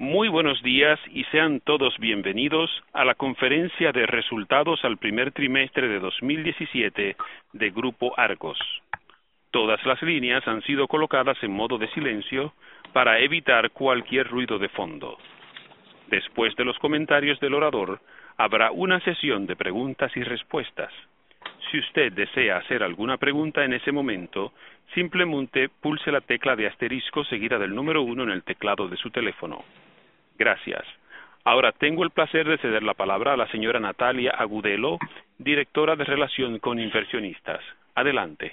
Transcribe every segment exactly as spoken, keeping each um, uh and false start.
Muy buenos días y sean todos bienvenidos a la conferencia de resultados al primer trimestre de dos mil diecisiete de Grupo Argos. Todas las líneas han sido colocadas en modo de silencio para evitar cualquier ruido de fondo. Después de los comentarios del orador, habrá una sesión de preguntas y respuestas. Si usted desea hacer alguna pregunta en ese momento, simplemente pulse la tecla de asterisco seguida del número uno en el teclado de su teléfono. Gracias. Ahora tengo el placer de ceder la palabra a la señora Natalia Agudelo, directora de Relación con Inversionistas. Adelante.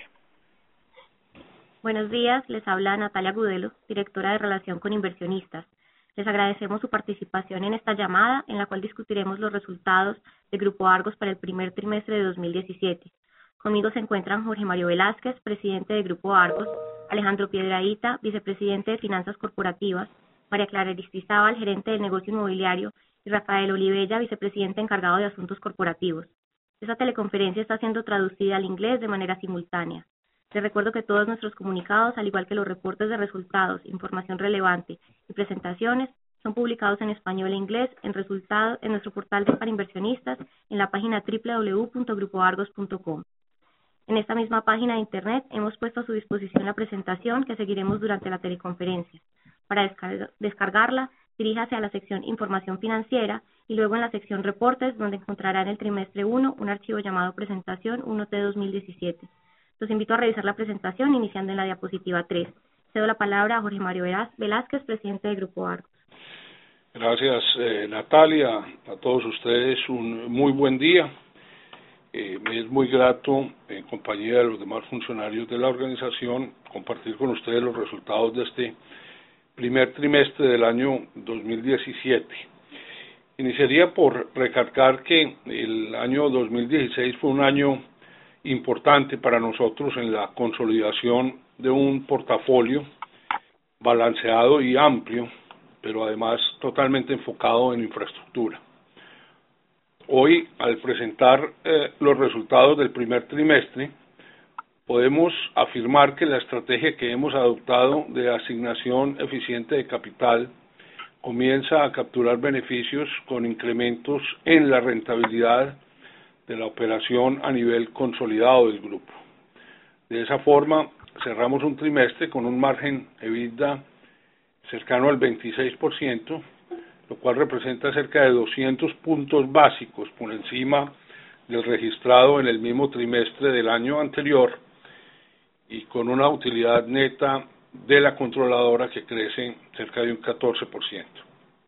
Buenos días, les habla Natalia Agudelo, directora de Relación con Inversionistas. Les agradecemos su participación en esta llamada, en la cual discutiremos los resultados de Grupo Argos para el primer trimestre de dos mil diecisiete. Conmigo se encuentran Jorge Mario Velázquez, presidente de Grupo Argos, Alejandro Piedrahita, vicepresidente de Finanzas Corporativas, María Clara Aristizábal, gerente del negocio inmobiliario, y Rafael Olivella, vicepresidente encargado de asuntos corporativos. Esta teleconferencia está siendo traducida al inglés de manera simultánea. Les recuerdo que todos nuestros comunicados, al igual que los reportes de resultados, información relevante y presentaciones, son publicados en español e inglés en, resultado, en nuestro portal de para inversionistas en la página doble u doble u doble u punto grupo argos punto com. En esta misma página de internet hemos puesto a su disposición la presentación que seguiremos durante la teleconferencia. Para descarga, descargarla, diríjase a la sección Información Financiera y luego en la sección Reportes, donde encontrará en el trimestre uno un archivo llamado Presentación uno T dos mil diecisiete. Los invito a revisar la presentación iniciando en la diapositiva tres. Cedo la palabra a Jorge Mario Velázquez, presidente del Grupo Argos. Gracias, eh, Natalia. A todos ustedes un muy buen día. Eh, me es muy grato, en compañía de los demás funcionarios de la organización, compartir con ustedes los resultados de este primer trimestre del año dos mil diecisiete. Iniciaría por recalcar que el año dos mil dieciséis fue un año importante para nosotros en la consolidación de un portafolio balanceado y amplio, pero además totalmente enfocado en infraestructura. Hoy, al presentar eh, los resultados del primer trimestre, podemos afirmar que la estrategia que hemos adoptado de asignación eficiente de capital comienza a capturar beneficios con incrementos en la rentabilidad de la operación a nivel consolidado del grupo. De esa forma, cerramos un trimestre con un margen EBITDA cercano al veintiséis por ciento, lo cual representa cerca de doscientos puntos básicos por encima del registrado en el mismo trimestre del año anterior y con una utilidad neta de la controladora que crece cerca de un catorce por ciento.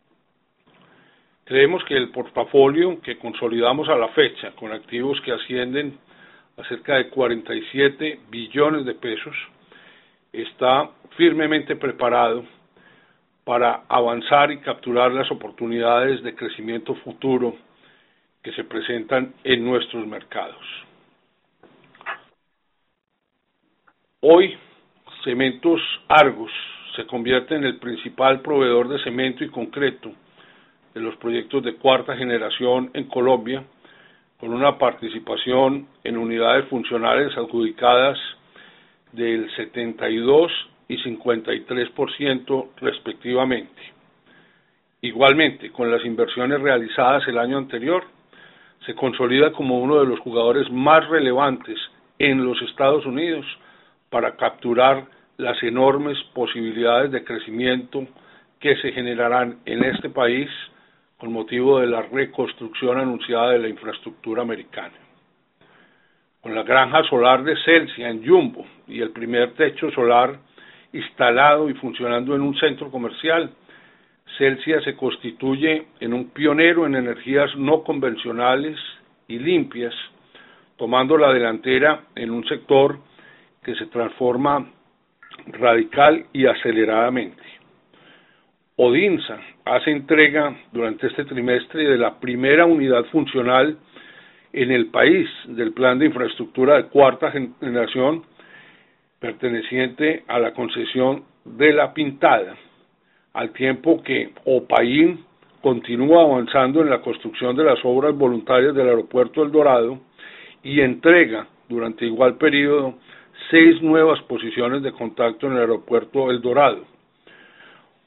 Creemos que el portafolio que consolidamos a la fecha, con activos que ascienden a cerca de cuarenta y siete billones de pesos, está firmemente preparado para avanzar y capturar las oportunidades de crecimiento futuro que se presentan en nuestros mercados. Hoy, Cementos Argos se convierte en el principal proveedor de cemento y concreto de los proyectos de cuarta generación en Colombia, con una participación en unidades funcionales adjudicadas del setenta y dos y cincuenta y tres por ciento respectivamente. Igualmente, con las inversiones realizadas el año anterior, se consolida como uno de los jugadores más relevantes en los Estados Unidos para capturar las enormes posibilidades de crecimiento que se generarán en este país con motivo de la reconstrucción anunciada de la infraestructura americana. Con la granja solar de Celsia en Jumbo y el primer techo solar instalado y funcionando en un centro comercial, Celsia se constituye en un pionero en energías no convencionales y limpias, tomando la delantera en un sector que se transforma radical y aceleradamente. Odinsa hace entrega durante este trimestre de la primera unidad funcional en el país del plan de infraestructura de cuarta generación perteneciente a la concesión de La Pintada, al tiempo que Opaín continúa avanzando en la construcción de las obras voluntarias del aeropuerto El Dorado y entrega durante igual periodo seis nuevas posiciones de contacto en el aeropuerto El Dorado.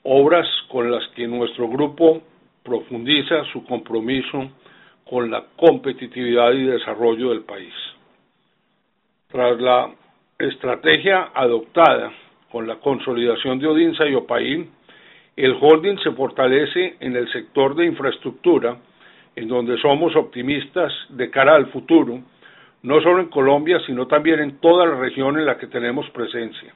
obras con las que nuestro grupo profundiza su compromiso con la competitividad y desarrollo del país. Tras la estrategia adoptada con la consolidación de Odinsa y Opain, el holding se fortalece en el sector de infraestructura, en donde somos optimistas de cara al futuro, no solo en Colombia, sino también en toda la región en la que tenemos presencia.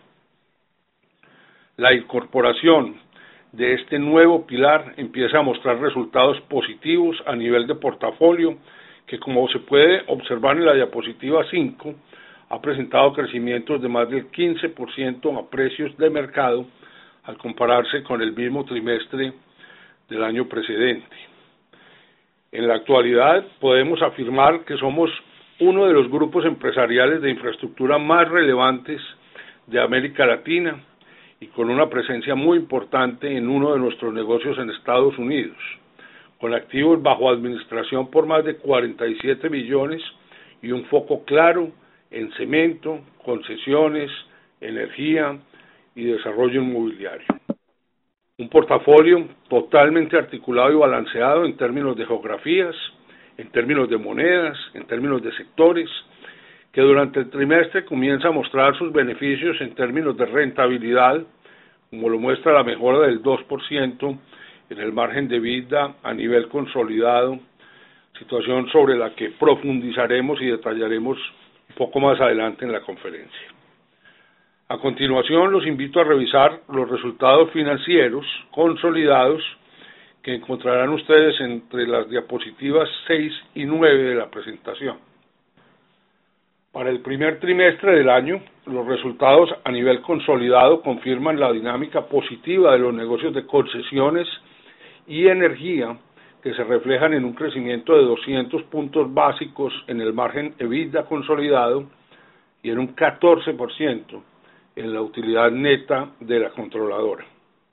La incorporación de este nuevo pilar empieza a mostrar resultados positivos a nivel de portafolio, que como se puede observar en la diapositiva cinco, ha presentado crecimientos de más del quince por ciento a precios de mercado al compararse con el mismo trimestre del año precedente. En la actualidad podemos afirmar que somos uno de los grupos empresariales de infraestructura más relevantes de América Latina y con una presencia muy importante en uno de nuestros negocios en Estados Unidos, con activos bajo administración por más de cuarenta y siete billones y un foco claro en cemento, concesiones, energía y desarrollo inmobiliario. Un portafolio totalmente articulado y balanceado en términos de geografías, en términos de monedas, en términos de sectores, que durante el trimestre comienza a mostrar sus beneficios en términos de rentabilidad, como lo muestra la mejora del dos por ciento en el margen de EBITDA a nivel consolidado, situación sobre la que profundizaremos y detallaremos un poco más adelante en la conferencia. A continuación, los invito a revisar los resultados financieros consolidados que encontrarán ustedes entre las diapositivas seis y nueve de la presentación. Para el primer trimestre del año, los resultados a nivel consolidado confirman la dinámica positiva de los negocios de concesiones y energía, que se reflejan en un crecimiento de doscientos puntos básicos en el margen EBITDA consolidado y en un catorce por ciento en la utilidad neta de la controladora.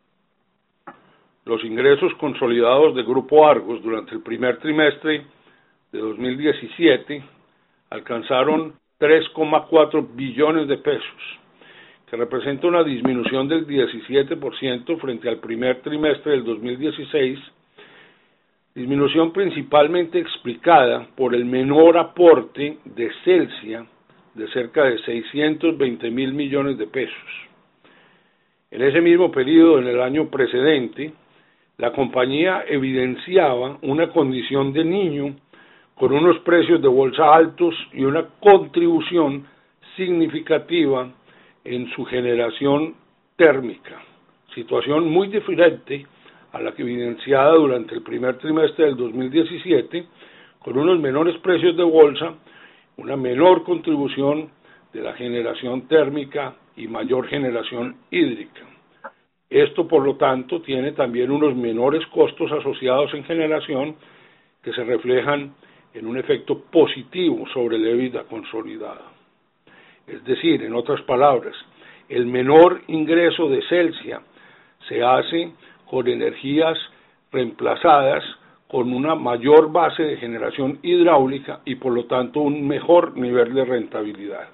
Los ingresos consolidados de Grupo Argos durante el primer trimestre de dos mil diecisiete alcanzaron tres coma cuatro billones de pesos, que representa una disminución del diecisiete por ciento frente al primer trimestre del dos mil dieciséis, disminución principalmente explicada por el menor aporte de Celsia de cerca de seiscientos veinte mil millones de pesos. En ese mismo periodo, en el año precedente, la compañía evidenciaba una condición de niño con unos precios de bolsa altos y una contribución significativa en su generación térmica, situación muy diferente a la que evidenciada durante el primer trimestre del dos mil diecisiete, con unos menores precios de bolsa, una menor contribución de la generación térmica y mayor generación hídrica. Esto, por lo tanto, tiene también unos menores costos asociados en generación que se reflejan en un efecto positivo sobre el EBITDA consolidado. Es decir, en otras palabras, el menor ingreso de Celsia se hace con energías reemplazadas con una mayor base de generación hidráulica y por lo tanto un mejor nivel de rentabilidad.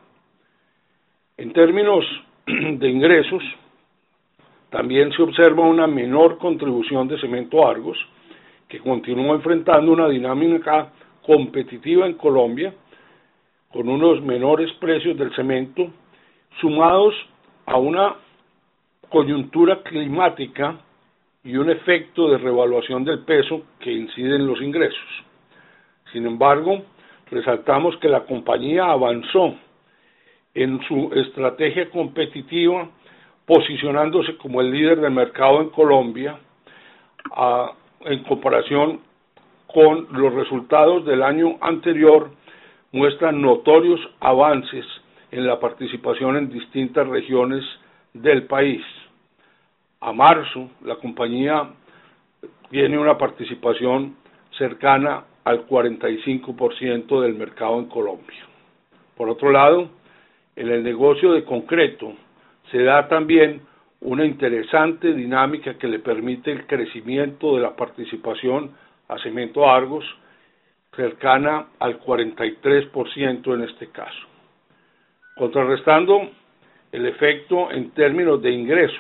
En términos de ingresos, también se observa una menor contribución de Cemento Argos, que continúa enfrentando una dinámica competitiva en Colombia, con unos menores precios del cemento, sumados a una coyuntura climática y un efecto de revaluación del peso que incide en los ingresos. Sin embargo, resaltamos que la compañía avanzó en su estrategia competitiva, posicionándose como el líder del mercado en Colombia, a, en comparación con los resultados del año anterior, muestran notorios avances en la participación en distintas regiones del país. A marzo, la compañía tiene una participación cercana al cuarenta y cinco por ciento del mercado en Colombia. Por otro lado, en el negocio de concreto se da también una interesante dinámica que le permite el crecimiento de la participación a Cemento Argos, cercana al cuarenta y tres por ciento en este caso. Contrarrestando el efecto en términos de ingresos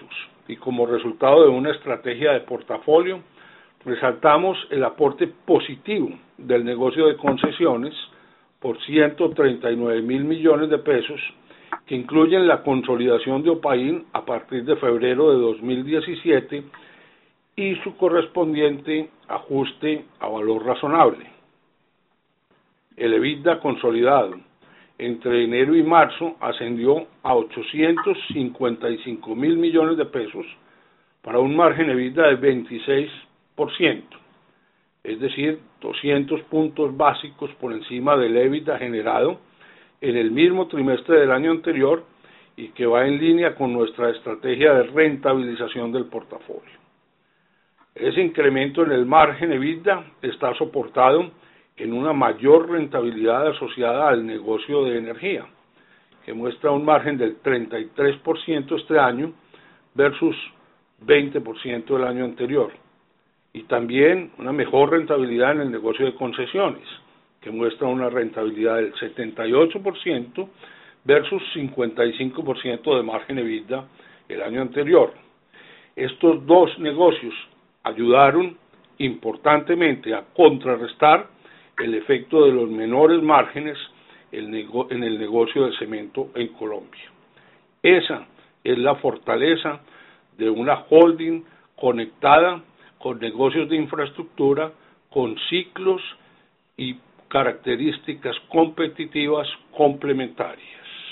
y como resultado de una estrategia de portafolio, resaltamos el aporte positivo del negocio de concesiones por ciento treinta y nueve mil millones de pesos, que incluyen la consolidación de Opaín a partir de febrero de dos mil diecisiete y su correspondiente ajuste a valor razonable. El EBITDA consolidado entre enero y marzo ascendió a ochocientos cincuenta y cinco mil millones de pesos para un margen EBITDA de veintiséis por ciento, es decir, doscientos puntos básicos por encima del EBITDA generado en el mismo trimestre del año anterior y que va en línea con nuestra estrategia de rentabilización del portafolio. Ese incremento en el margen EBITDA está soportado en una mayor rentabilidad asociada al negocio de energía, que muestra un margen del treinta y tres por ciento este año versus veinte por ciento del año anterior, y también una mejor rentabilidad en el negocio de concesiones, que muestra una rentabilidad del setenta y ocho por ciento versus cincuenta y cinco por ciento de margen EBITDA el año anterior. Estos dos negocios ayudaron importantemente a contrarrestar el efecto de los menores márgenes en el negocio de cemento en Colombia. Esa es la fortaleza de una holding conectada con negocios de infraestructura, con ciclos y características competitivas complementarias.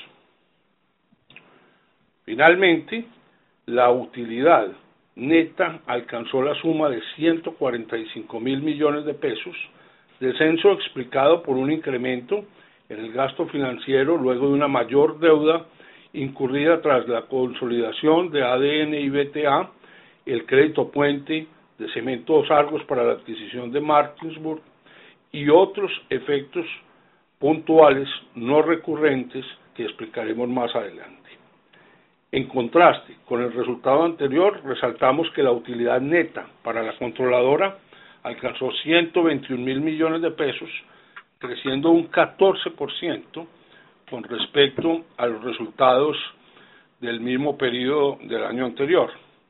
Finalmente, la utilidad neta alcanzó la suma de ciento cuarenta y cinco mil millones de pesos, descenso explicado por un incremento en el gasto financiero luego de una mayor deuda incurrida tras la consolidación de A D N y B T A, el crédito puente de Cementos Argos para la adquisición de Martinsburg y otros efectos puntuales no recurrentes que explicaremos más adelante. En contraste con el resultado anterior, resaltamos que la utilidad neta para la controladora alcanzó ciento veintiún mil millones de pesos, creciendo un catorce por ciento con respecto a los resultados del mismo periodo del año anterior.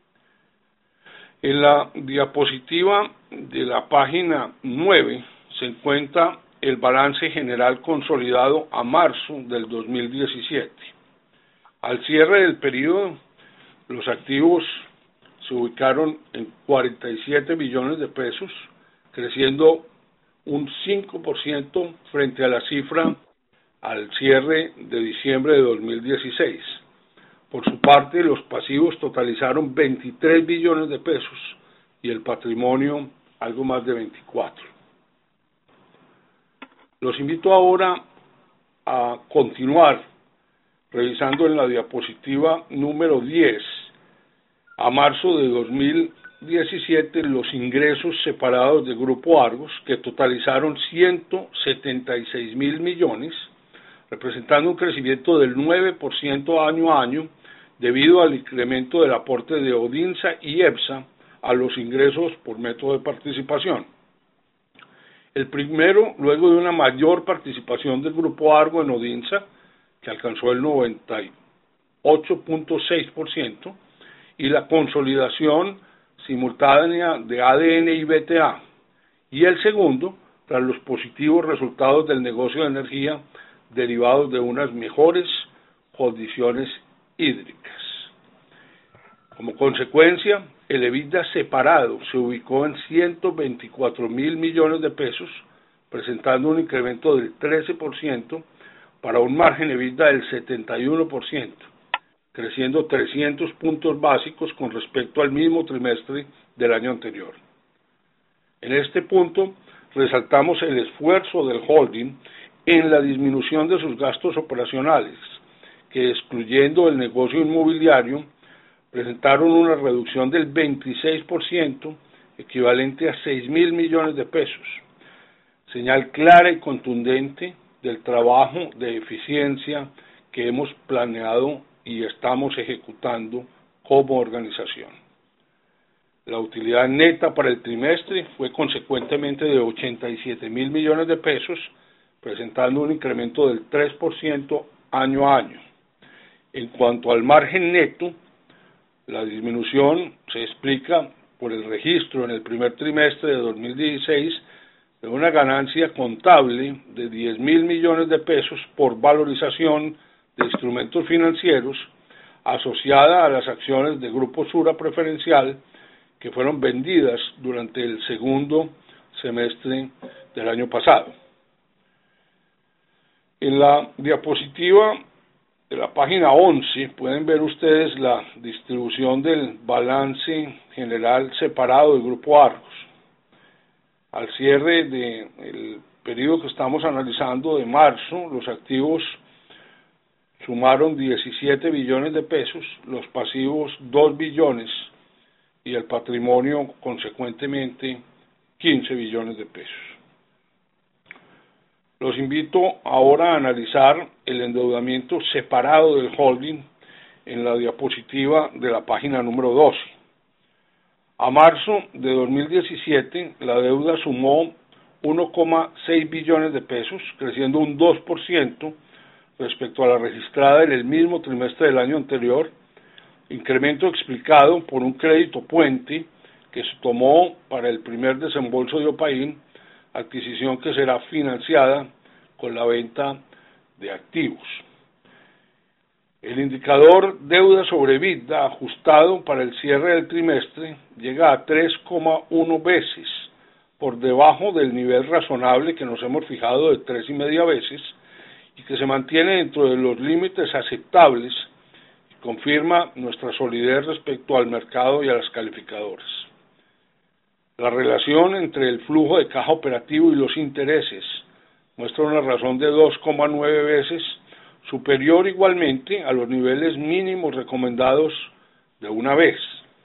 En la diapositiva de la página nueve se encuentra el balance general consolidado a marzo del dos mil diecisiete. Al cierre del periodo, los activos se ubicaron en cuarenta y siete billones de pesos, creciendo un cinco por ciento frente a la cifra al cierre de diciembre de dos mil dieciséis. Por su parte, los pasivos totalizaron veintitrés billones de pesos y el patrimonio algo más de veinticuatro. Los invito ahora a continuar revisando en la diapositiva número diez, a marzo de dos mil diecisiete, los ingresos separados de Grupo Argos, que totalizaron ciento setenta y seis mil millones, representando un crecimiento del nueve por ciento año a año, debido al incremento del aporte de Odinsa y EPSA a los ingresos por método de participación. El primero, luego de una mayor participación del Grupo Argo en Odinsa, que alcanzó el noventa y ocho punto seis por ciento, y la consolidación simultánea de A D N y B T A, y el segundo, tras los positivos resultados del negocio de energía derivados de unas mejores condiciones hídricas. Como consecuencia, el EBITDA separado se ubicó en ciento veinticuatro mil millones de pesos, presentando un incremento del trece por ciento para un margen EBITDA del setenta y uno por ciento, creciendo trescientos puntos básicos con respecto al mismo trimestre del año anterior. En este punto, resaltamos el esfuerzo del holding en la disminución de sus gastos operacionales, que excluyendo el negocio inmobiliario, presentaron una reducción del veintiséis por ciento, equivalente a seis mil millones de pesos, señal clara y contundente del trabajo de eficiencia que hemos planeado y estamos ejecutando como organización. La utilidad neta para el trimestre fue consecuentemente de ochenta y siete mil millones de pesos, presentando un incremento del tres por ciento año a año. En cuanto al margen neto, La disminución se explica por el registro en el primer trimestre de dos mil dieciséis de una ganancia contable de diez mil millones de pesos por valorización de instrumentos financieros asociada a las acciones de Grupo Sura Preferencial que fueron vendidas durante el segundo semestre del año pasado. En la diapositiva de la página once pueden ver ustedes la distribución del balance general separado del Grupo Argos. Al cierre del periodo que estamos analizando de marzo, los activos sumaron diecisiete billones de pesos, los pasivos dos billones y el patrimonio consecuentemente quince billones de pesos. Los invito ahora a analizar el endeudamiento separado del holding en la diapositiva de la página número doce. A marzo de dos mil diecisiete, la deuda sumó uno coma seis billones de pesos, creciendo un dos por ciento respecto a la registrada en el mismo trimestre del año anterior, incremento explicado por un crédito puente que se tomó para el primer desembolso de Opaín, adquisición que será financiada con la venta de activos. El indicador deuda sobre EBITDA ajustado para el cierre del trimestre llega a tres coma uno veces, por debajo del nivel razonable que nos hemos fijado de tres y media veces y que se mantiene dentro de los límites aceptables y confirma nuestra solidez respecto al mercado y a las calificadoras. La relación entre el flujo de caja operativo y los intereses muestra una razón de dos coma nueve veces, superior igualmente a los niveles mínimos recomendados de una vez.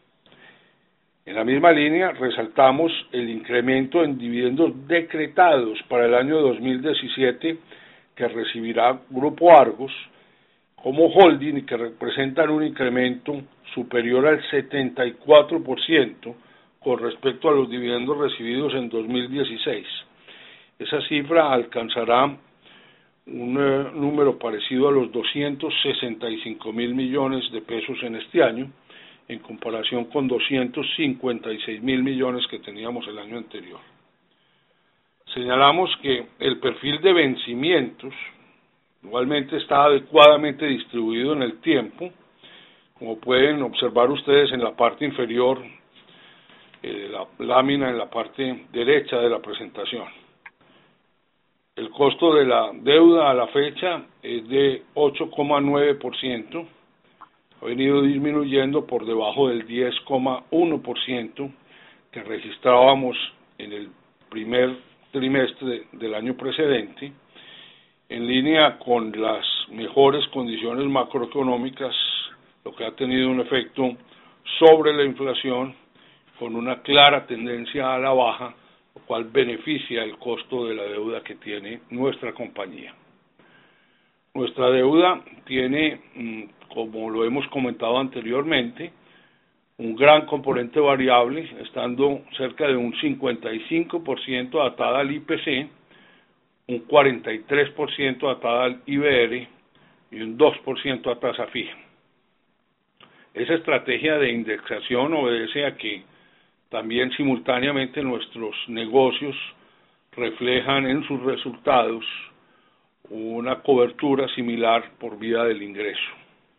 En la misma línea resaltamos el incremento en dividendos decretados para el año dos mil diecisiete que recibirá Grupo Argos como holding y que representan un incremento superior al setenta y cuatro por ciento con respecto a los dividendos recibidos en dos mil dieciséis. Esa cifra alcanzará un eh, número parecido a los doscientos sesenta y cinco mil millones de pesos en este año, en comparación con doscientos cincuenta y seis mil millones que teníamos el año anterior. Señalamos que el perfil de vencimientos igualmente está adecuadamente distribuido en el tiempo, como pueden observar ustedes en la parte inferior eh, de la lámina en la parte derecha de la presentación. El costo de la deuda a la fecha es de ocho coma nueve por ciento, ha venido disminuyendo por debajo del diez coma uno por ciento que registrábamos en el primer trimestre del año precedente, en línea con las mejores condiciones macroeconómicas, lo que ha tenido un efecto sobre la inflación con una clara tendencia a la baja, lo cual beneficia el costo de la deuda que tiene nuestra compañía. Nuestra deuda tiene, como lo hemos comentado anteriormente, un gran componente variable, estando cerca de un cincuenta y cinco por ciento atada al I P C, un cuarenta y tres por ciento atada al I B R y un dos por ciento a tasa fija. Esa estrategia de indexación obedece a que también simultáneamente nuestros negocios reflejan en sus resultados una cobertura similar por vía del ingreso.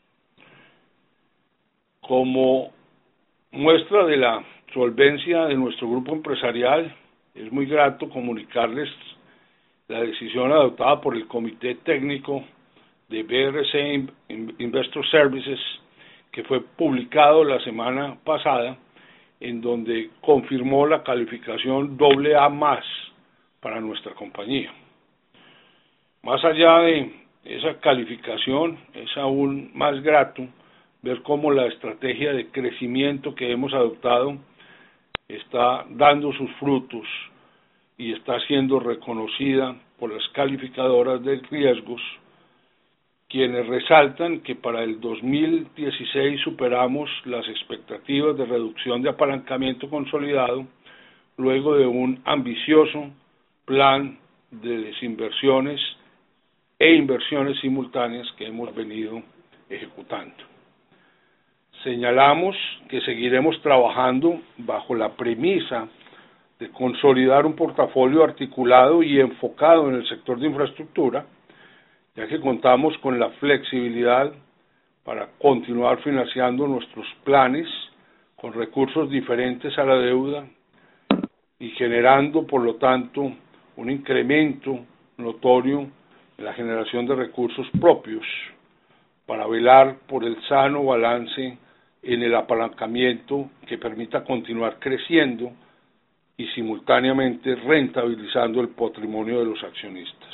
Como muestra de la solvencia de nuestro grupo empresarial, es muy grato comunicarles la decisión adoptada por el Comité Técnico de B R C Investor Services, que fue publicado la semana pasada, en donde confirmó la calificación doble A más para nuestra compañía. Más allá de esa calificación, es aún más grato ver cómo la estrategia de crecimiento que hemos adoptado está dando sus frutos y está siendo reconocida por las calificadoras de riesgos, quienes resaltan que para el dos mil dieciséis superamos las expectativas de reducción de apalancamiento consolidado luego de un ambicioso plan de desinversiones e inversiones simultáneas que hemos venido ejecutando. señalamos que seguiremos trabajando bajo la premisa de consolidar un portafolio articulado y enfocado en el sector de infraestructura, ya que contamos con la flexibilidad para continuar financiando nuestros planes con recursos diferentes a la deuda y generando, por lo tanto, un incremento notorio en la generación de recursos propios para velar por el sano balance en el apalancamiento que permita continuar creciendo y simultáneamente rentabilizando el patrimonio de los accionistas.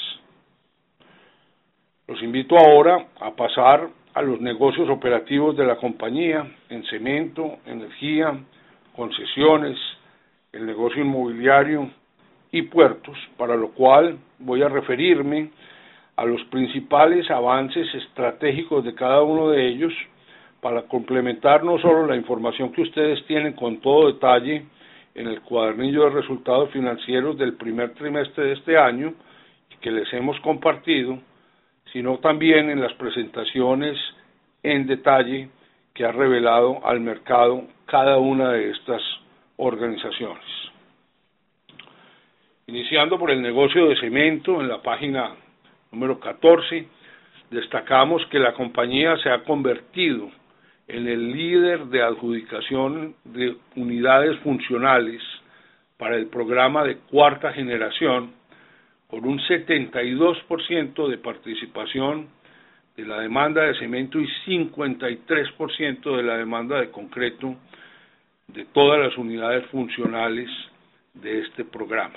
Los invito ahora a pasar a los negocios operativos de la compañía en cemento, energía, concesiones, el negocio inmobiliario y puertos, para lo cual voy a referirme a los principales avances estratégicos de cada uno de ellos para complementar no solo la información que ustedes tienen con todo detalle en el cuadernillo de resultados financieros del primer trimestre de este año que les hemos compartido, sino también en las presentaciones en detalle que ha revelado al mercado cada una de estas organizaciones. Iniciando por el negocio de cemento, en la página número catorce, destacamos que la compañía se ha convertido en el líder de adjudicación de unidades funcionales para el programa de cuarta generación, con un setenta y dos por ciento de participación de la demanda de cemento y cincuenta y tres por ciento de la demanda de concreto de todas las unidades funcionales de este programa.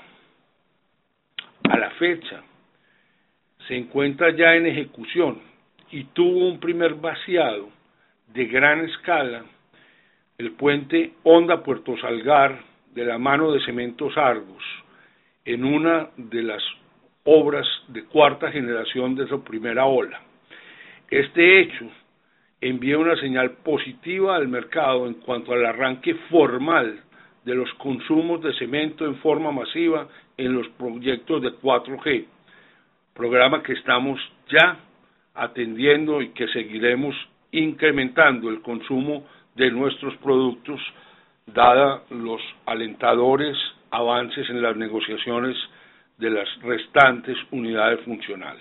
A la fecha, se encuentra ya en ejecución y tuvo un primer vaciado de gran escala el puente Honda-Puerto Salgar de la mano de Cementos Argos, en una de las obras de cuarta generación de su primera ola. Este hecho envía una señal positiva al mercado en cuanto al arranque formal de los consumos de cemento en forma masiva en los proyectos de cuatro G, programa que estamos ya atendiendo y que seguiremos incrementando el consumo de nuestros productos, dada los alentadores avances en las negociaciones de las restantes unidades funcionales.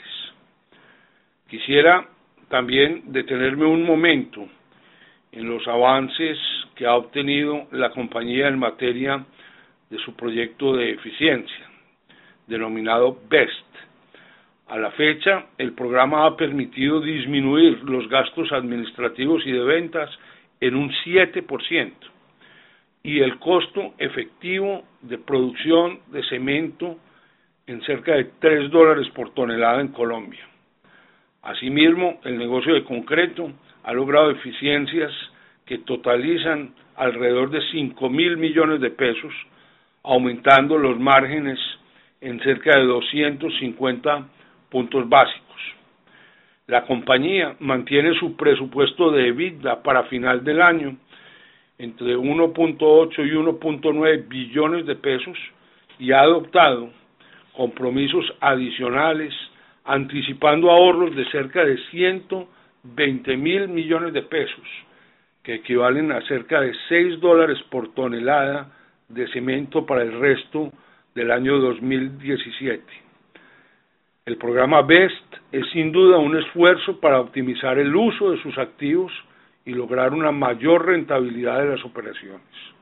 Quisiera también detenerme un momento en los avances que ha obtenido la compañía en materia de su proyecto de eficiencia, denominado BEST. A la fecha, el programa ha permitido disminuir los gastos administrativos y de ventas en un siete por ciento y el costo efectivo de producción de cemento en cerca de tres dólares por tonelada en Colombia. Asimismo, el negocio de concreto ha logrado eficiencias que totalizan alrededor de cinco mil millones de pesos, aumentando los márgenes en cerca de doscientos cincuenta puntos básicos. La compañía mantiene su presupuesto de EBITDA para final del año entre uno punto ocho y uno punto nueve billones de pesos y ha adoptado compromisos adicionales anticipando ahorros de cerca de ciento veinte mil millones de pesos, que equivalen a cerca de seis dólares por tonelada de cemento para el resto del año dos mil diecisiete. El programa BEST es sin duda un esfuerzo para optimizar el uso de sus activos y lograr una mayor rentabilidad de las operaciones.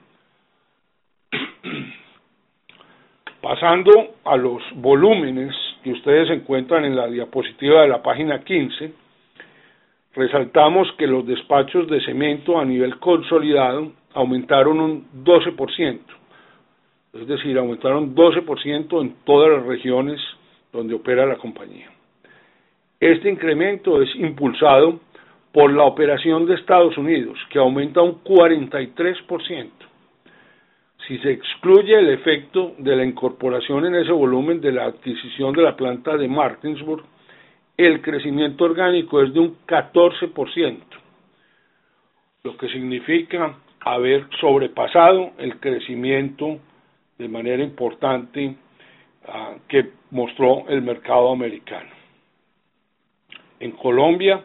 Pasando a los volúmenes que ustedes encuentran en la diapositiva de la página quince, resaltamos que los despachos de cemento a nivel consolidado aumentaron un doce por ciento, es decir, aumentaron doce por ciento en todas las regiones donde opera la compañía. Este incremento es impulsado por la operación de Estados Unidos, que aumenta un cuarenta y tres por ciento. Si se excluye el efecto de la incorporación en ese volumen de la adquisición de la planta de Martinsburg, el crecimiento orgánico es de un catorce por ciento, lo que significa haber sobrepasado el crecimiento de manera importante uh, que mostró el mercado americano. En Colombia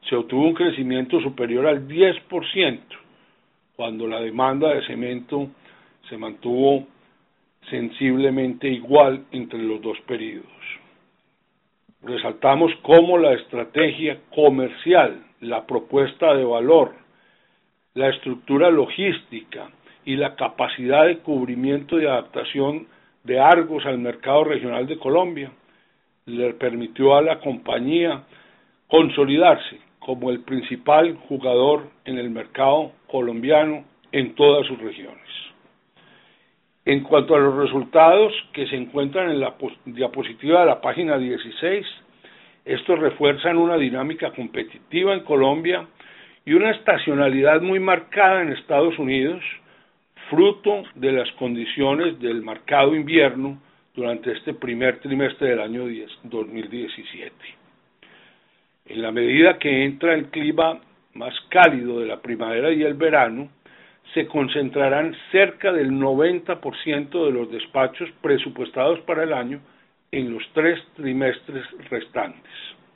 se obtuvo un crecimiento superior al diez por ciento, cuando la demanda de cemento se mantuvo sensiblemente igual entre los dos períodos. Resaltamos cómo la estrategia comercial, la propuesta de valor, la estructura logística y la capacidad de cubrimiento y adaptación de Argos al mercado regional de Colombia le permitió a la compañía consolidarse como el principal jugador en el mercado colombiano en todas sus regiones. En cuanto a los resultados que se encuentran en la diapositiva de la página dieciséis, estos refuerzan una dinámica competitiva en Colombia y una estacionalidad muy marcada en Estados Unidos, fruto de las condiciones del marcado invierno durante este primer trimestre del año dos mil diecisiete. En la medida que entra el clima más cálido de la primavera y el verano, se concentrarán cerca del noventa por ciento de los despachos presupuestados para el año en los tres trimestres restantes.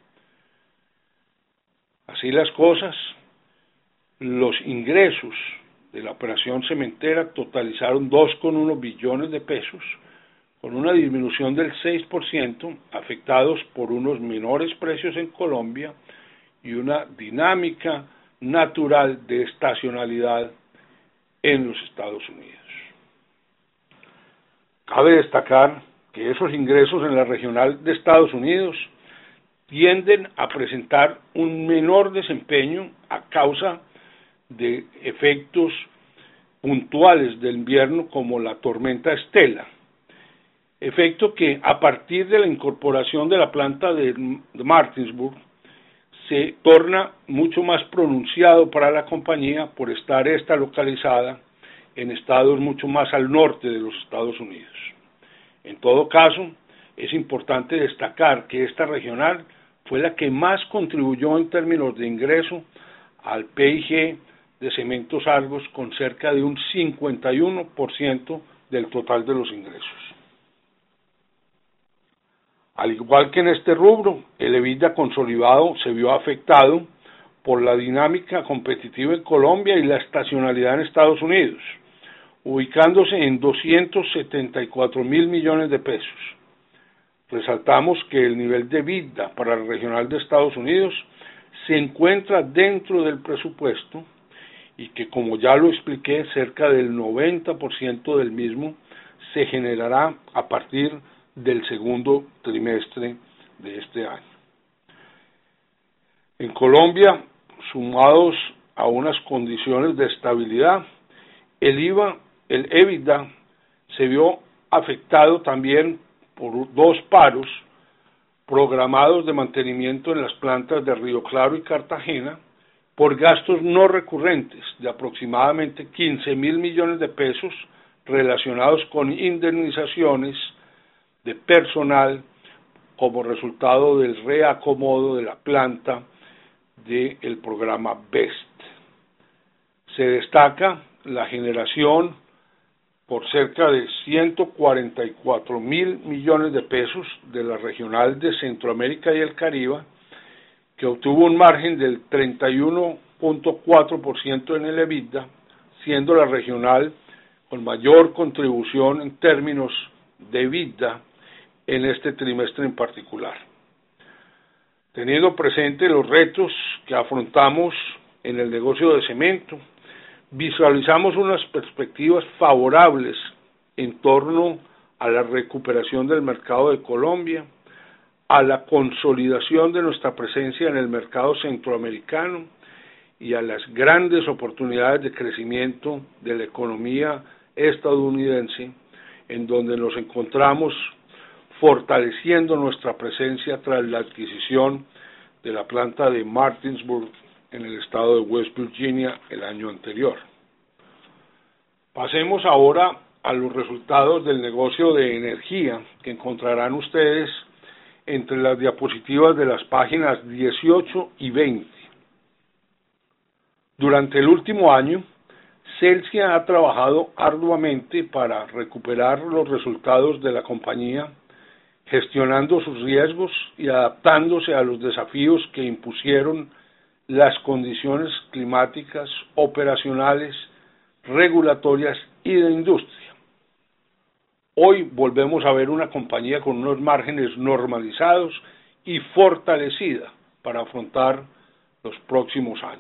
Así las cosas, los ingresos de la operación cementera totalizaron dos coma uno billones de pesos, con una disminución del seis por ciento, afectados por unos menores precios en Colombia y una dinámica natural de estacionalidad en los Estados Unidos. Cabe destacar que esos ingresos en la regional de Estados Unidos tienden a presentar un menor desempeño a causa de efectos puntuales del invierno como la tormenta Estela, efecto que a partir de la incorporación de la planta de Martinsburg se torna mucho más pronunciado para la compañía por estar esta localizada en estados mucho más al norte de los Estados Unidos. En todo caso, es importante destacar que esta regional fue la que más contribuyó en términos de ingreso al P I G de Cementos Argos, con cerca de un cincuenta y uno por ciento del total de los ingresos. Al igual que en este rubro, el EBITDA consolidado se vio afectado por la dinámica competitiva en Colombia y la estacionalidad en Estados Unidos, ubicándose en doscientos setenta y cuatro mil millones de pesos. Resaltamos que el nivel de EBITDA para el regional de Estados Unidos se encuentra dentro del presupuesto y que, como ya lo expliqué, cerca del noventa por ciento del mismo se generará a partir del segundo trimestre de este año. En Colombia, sumados a unas condiciones de estabilidad, el I V A, el EBITDA se vio afectado también por dos paros programados de mantenimiento en las plantas de Río Claro y Cartagena por gastos no recurrentes de aproximadamente quince mil millones de pesos relacionados con indemnizaciones de personal como resultado del reacomodo de la planta del programa BEST. Se destaca la generación por cerca de ciento cuarenta y cuatro mil millones de pesos de la regional de Centroamérica y el Caribe, que obtuvo un margen del treinta y uno punto cuatro por ciento en el EBITDA, siendo la regional con mayor contribución en términos de EBITDA en este trimestre en particular. Teniendo presente los retos que afrontamos en el negocio de cemento, visualizamos unas perspectivas favorables en torno a la recuperación del mercado de Colombia, a la consolidación de nuestra presencia en el mercado centroamericano y a las grandes oportunidades de crecimiento de la economía estadounidense, en donde nos encontramos fortaleciendo nuestra presencia tras la adquisición de la planta de Martinsburg en el estado de West Virginia el año anterior. Pasemos ahora a los resultados del negocio de energía que encontrarán ustedes entre las diapositivas de las páginas dieciocho y veinte. Durante el último año, Celsia ha trabajado arduamente para recuperar los resultados de la compañía, gestionando sus riesgos y adaptándose a los desafíos que impusieron las condiciones climáticas, operacionales, regulatorias y de industria. Hoy volvemos a ver una compañía con unos márgenes normalizados y fortalecida para afrontar los próximos años.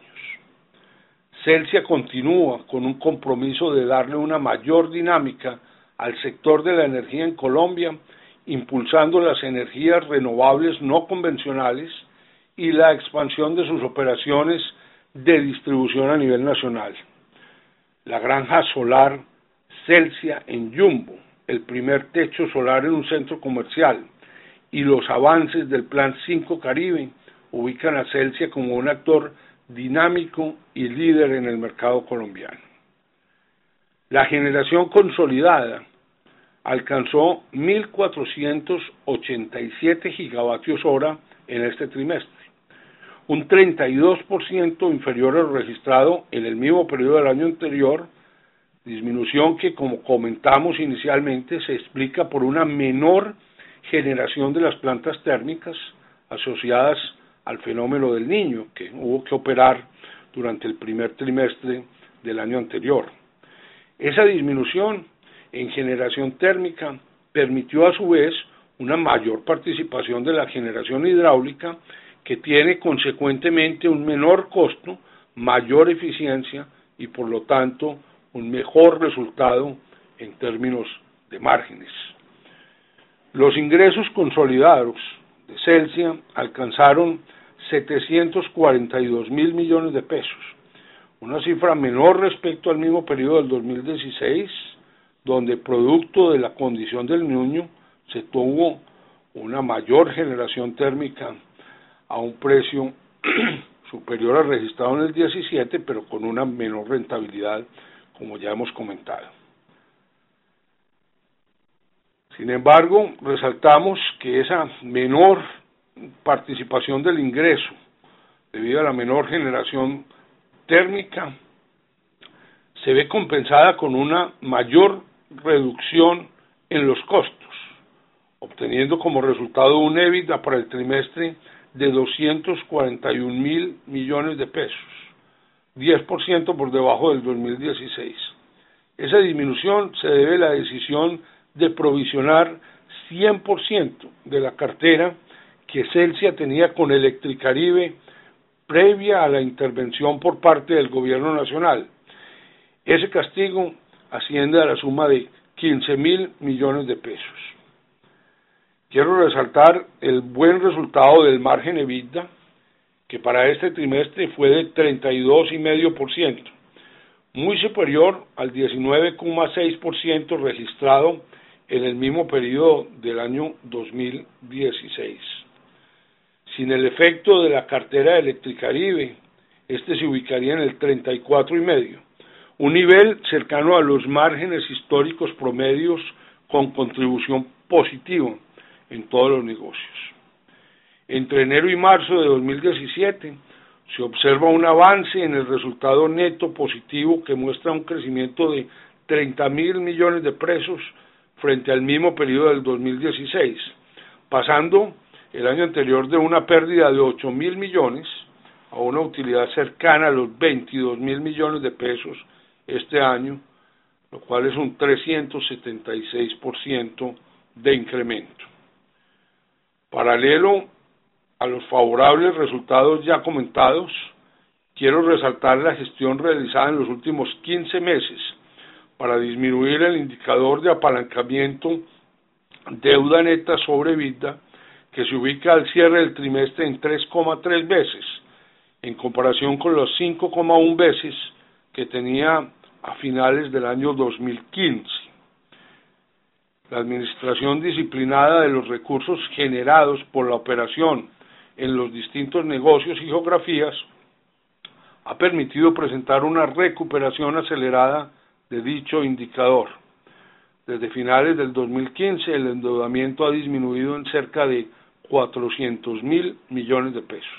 Celsia continúa con un compromiso de darle una mayor dinámica al sector de la energía en Colombia, impulsando las energías renovables no convencionales y la expansión de sus operaciones de distribución a nivel nacional. La granja solar Celsia en Yumbo, el primer techo solar en un centro comercial, y los avances del Plan cinco Caribe ubican a Celsia como un actor dinámico y líder en el mercado colombiano. La generación consolidada alcanzó mil cuatrocientos ochenta y siete gigavatios hora en este trimestre, un treinta y dos por ciento inferior al registrado en el mismo periodo del año anterior, disminución que, como comentamos inicialmente, se explica por una menor generación de las plantas térmicas asociadas al fenómeno del Niño, que hubo que operar durante el primer trimestre del año anterior. Esa disminución en generación térmica permitió a su vez una mayor participación de la generación hidráulica, que tiene consecuentemente un menor costo, mayor eficiencia y por lo tanto un mejor resultado en términos de márgenes. Los ingresos consolidados de Celsia alcanzaron setecientos cuarenta y dos mil millones de pesos, una cifra menor respecto al mismo periodo del dos mil dieciséis, donde producto de la condición del Niño se tuvo una mayor generación térmica a un precio superior al registrado en el diecisiete, pero con una menor rentabilidad, como ya hemos comentado. Sin embargo, resaltamos que esa menor participación del ingreso, debido a la menor generación térmica, se ve compensada con una mayor reducción en los costos, obteniendo como resultado un EBITDA para el trimestre de doscientos cuarenta y un mil millones de pesos, diez por ciento por debajo del dos mil dieciséis. Esa disminución se debe a la decisión de provisionar cien por ciento de la cartera que Celsia tenía con Electricaribe previa a la intervención por parte del gobierno nacional. Ese castigo asciende a la suma de quince mil millones de pesos. Quiero resaltar el buen resultado del margen EBITDA, que para este trimestre fue de treinta y dos coma cinco por ciento, muy superior al diecinueve coma seis por ciento registrado en el mismo periodo del año dos mil dieciséis. Sin el efecto de la cartera de Electricaribe, este se ubicaría en el treinta y cuatro coma cinco, un nivel cercano a los márgenes históricos promedios con contribución positiva en todos los negocios. Entre enero y marzo de dos mil diecisiete se observa un avance en el resultado neto positivo que muestra un crecimiento de treinta mil millones de pesos frente al mismo periodo del dos mil dieciséis, pasando el año anterior de una pérdida de ocho mil millones a una utilidad cercana a los veintidós mil millones de pesos este año, lo cual es un trescientos setenta y seis por ciento de incremento. Paralelo a los favorables resultados ya comentados, quiero resaltar la gestión realizada en los últimos quince meses para disminuir el indicador de apalancamiento deuda neta sobre EBITDA, que se ubica al cierre del trimestre en tres coma tres veces, en comparación con los cinco coma uno veces que tenía a finales del año dos mil quince. La administración disciplinada de los recursos generados por la operación en los distintos negocios y geografías ha permitido presentar una recuperación acelerada de dicho indicador. Desde finales del dos mil quince, el endeudamiento ha disminuido en cerca de cuatrocientos mil millones de pesos.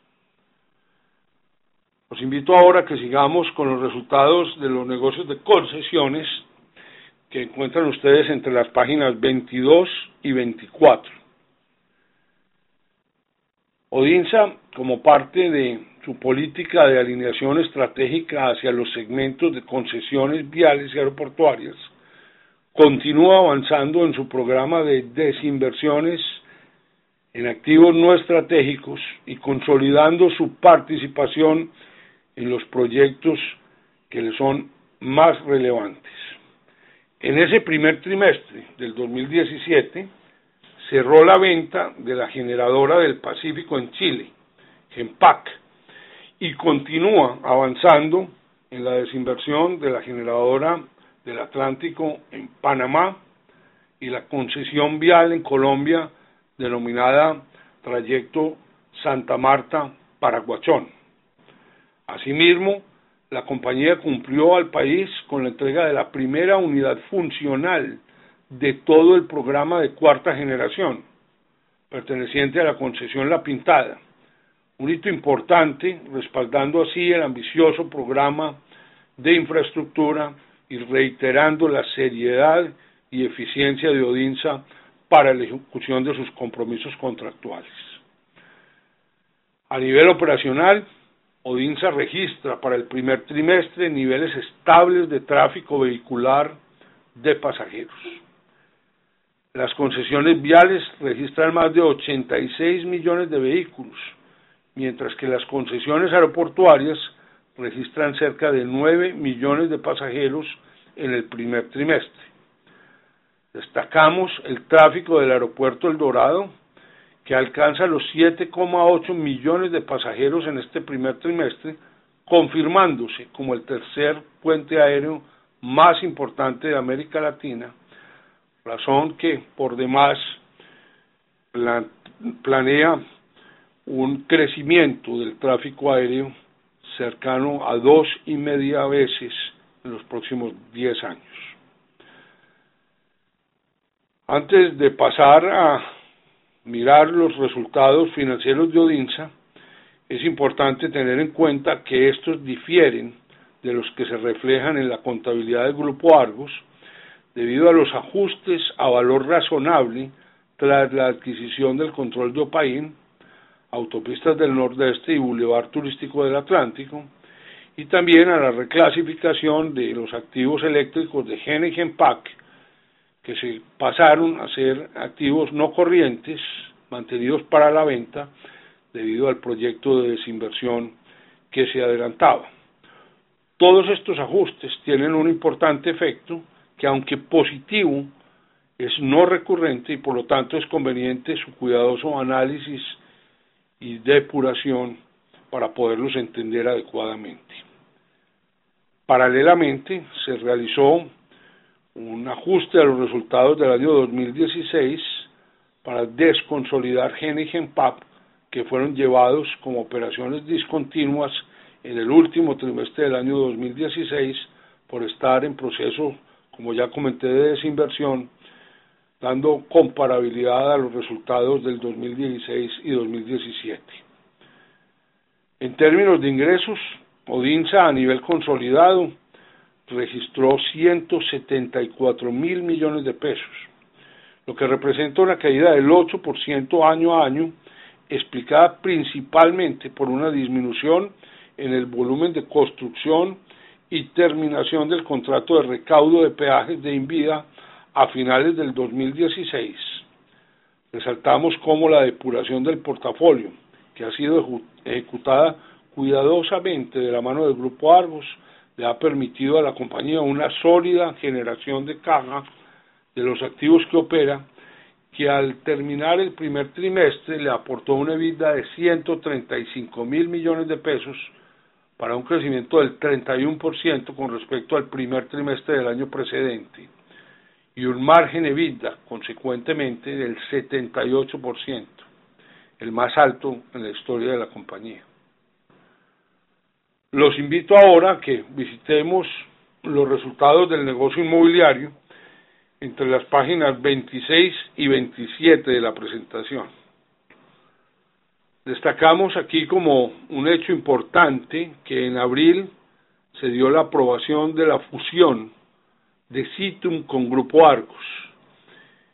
Los invito ahora a que sigamos con los resultados de los negocios de concesiones que encuentran ustedes entre las páginas veintidós y veinticuatro. Odinsa, como parte de su política de alineación estratégica hacia los segmentos de concesiones viales y aeroportuarias, continúa avanzando en su programa de desinversiones en activos no estratégicos y consolidando su participación en los proyectos que le son más relevantes. En ese primer trimestre del dos mil diecisiete, cerró la venta de la generadora del Pacífico en Chile, Genpack, y continúa avanzando en la desinversión de la generadora del Atlántico en Panamá y la concesión vial en Colombia denominada Trayecto Santa Marta-Paraguachón. Asimismo, la compañía cumplió al país con la entrega de la primera unidad funcional de todo el programa de cuarta generación, perteneciente a la concesión La Pintada, un hito importante, respaldando así el ambicioso programa de infraestructura y reiterando la seriedad y eficiencia de Odinsa para la ejecución de sus compromisos contractuales. A nivel operacional, Odinsa registra para el primer trimestre niveles estables de tráfico vehicular de pasajeros. Las concesiones viales registran más de ochenta y seis millones de vehículos, mientras que las concesiones aeroportuarias registran cerca de nueve millones de pasajeros en el primer trimestre. Destacamos el tráfico del aeropuerto El Dorado, que alcanza los siete coma ocho millones de pasajeros en este primer trimestre, confirmándose como el tercer puente aéreo más importante de América Latina, razón que por demás plan, planea un crecimiento del tráfico aéreo cercano a dos y media veces en los próximos diez años. Antes de pasar a mirar los resultados financieros de Odinsa, es importante tener en cuenta que estos difieren de los que se reflejan en la contabilidad del Grupo Argos, debido a los ajustes a valor razonable tras la adquisición del control de Opaín, Autopistas del Nordeste y Boulevard Turístico del Atlántico, y también a la reclasificación de los activos eléctricos de Gen y Genpack, que se pasaron a ser activos no corrientes, mantenidos para la venta, debido al proyecto de desinversión que se adelantaba. Todos estos ajustes tienen un importante efecto que, aunque positivo, es no recurrente y por lo tanto es conveniente su cuidadoso análisis y depuración para poderlos entender adecuadamente. Paralelamente, se realizó un ajuste a los resultados del año dos mil dieciséis para desconsolidar Gen y Genpack, que fueron llevados como operaciones discontinuas en el último trimestre del año dos mil dieciséis por estar en proceso, como ya comenté, de desinversión, dando comparabilidad a los resultados del dos mil dieciséis y dos mil diecisiete. En términos de ingresos, Odinsa a nivel consolidado registró ciento setenta y cuatro mil millones de pesos, lo que representa una caída del ocho por ciento año a año, explicada principalmente por una disminución en el volumen de construcción y terminación del contrato de recaudo de peajes de Invida a finales del dos mil dieciséis. Resaltamos cómo la depuración del portafolio, que ha sido ejecutada cuidadosamente de la mano del Grupo Argos, le ha permitido a la compañía una sólida generación de caja de los activos que opera, que al terminar el primer trimestre le aportó una EBITDA de ciento treinta y cinco mil millones de pesos, para un crecimiento del treinta y uno por ciento con respecto al primer trimestre del año precedente, y un margen EBITDA, consecuentemente, del setenta y ocho por ciento, el más alto en la historia de la compañía. Los invito ahora a que visitemos los resultados del negocio inmobiliario entre las páginas veintiséis y veintisiete de la presentación. Destacamos aquí como un hecho importante que en abril se dio la aprobación de la fusión de Citum con Grupo Argos. Eh,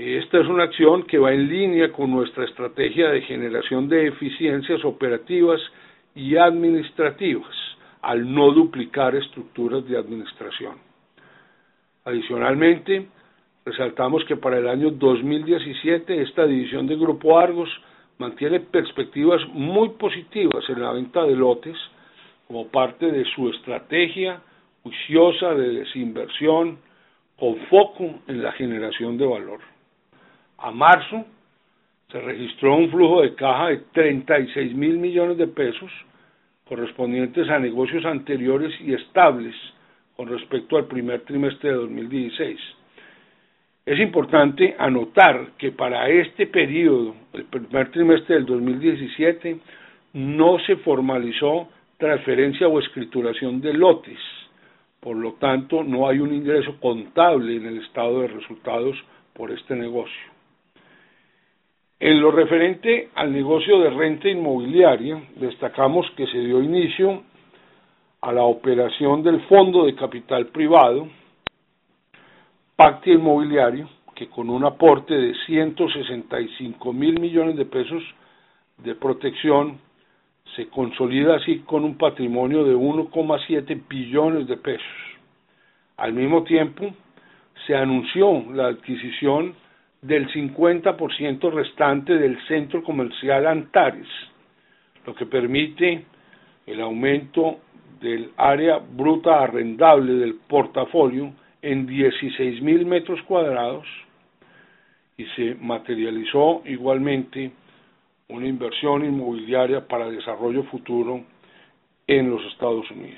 Esta es una acción que va en línea con nuestra estrategia de generación de eficiencias operativas y administrativas, al no duplicar estructuras de administración. Adicionalmente, resaltamos que para el año dos mil diecisiete esta división de Grupo Argos mantiene perspectivas muy positivas en la venta de lotes como parte de su estrategia juiciosa de desinversión con foco en la generación de valor. A marzo se registró un flujo de caja de treinta y seis mil millones de pesos correspondientes a negocios anteriores y estables con respecto al primer trimestre de dos mil dieciséis. Es importante anotar que para este periodo, el primer trimestre del dos mil diecisiete, no se formalizó transferencia o escrituración de lotes, por lo tanto no hay un ingreso contable en el estado de resultados por este negocio. En lo referente al negocio de renta inmobiliaria, destacamos que se dio inicio a la operación del Fondo de Capital Privado, Pactia Inmobiliario, que con un aporte de ciento sesenta y cinco mil millones de pesos de protección, se consolida así con un patrimonio de uno coma siete billones de pesos. Al mismo tiempo, se anunció la adquisición del cincuenta por ciento restante del centro comercial Antares, lo que permite el aumento del área bruta arrendable del portafolio en dieciséis mil metros cuadrados, y se materializó igualmente una inversión inmobiliaria para desarrollo futuro en los Estados Unidos.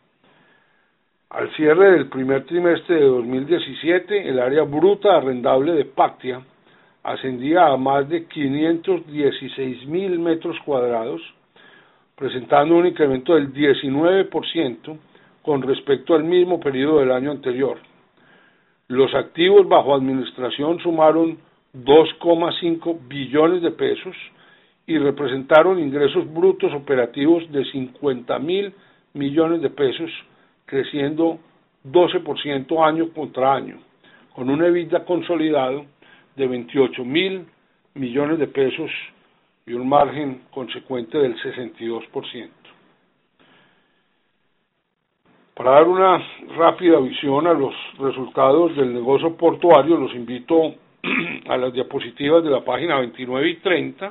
Al cierre del primer trimestre de dos mil diecisiete, el área bruta arrendable de Pactia ascendía a más de quinientos dieciséis mil metros cuadrados, presentando un incremento del diecinueve por ciento con respecto al mismo periodo del año anterior. Los activos bajo administración sumaron dos coma cinco billones de pesos y representaron ingresos brutos operativos de cincuenta mil millones de pesos, creciendo doce por ciento año contra año, con un EBITDA consolidado de veintiocho mil millones de pesos y un margen consecuente del sesenta y dos por ciento. Para dar una rápida visión a los resultados del negocio portuario, los invito a las diapositivas de la página veintinueve y treinta,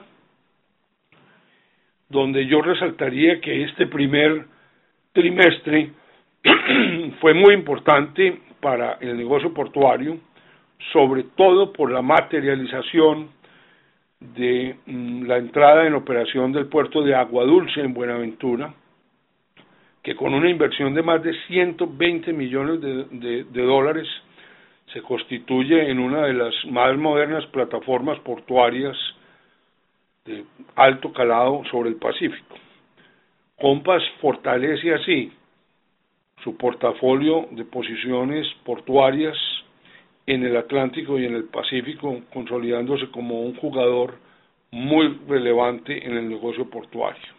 donde yo resaltaría que este primer trimestre fue muy importante para el negocio portuario, sobre todo por la materialización de mm, la entrada en operación del puerto de Aguadulce en Buenaventura, que con una inversión de más de ciento veinte millones de, de, de dólares se constituye en una de las más modernas plataformas portuarias de alto calado sobre el Pacífico. Compass fortalece así su portafolio de posiciones portuarias en el Atlántico y en el Pacífico, consolidándose como un jugador muy relevante en el negocio portuario.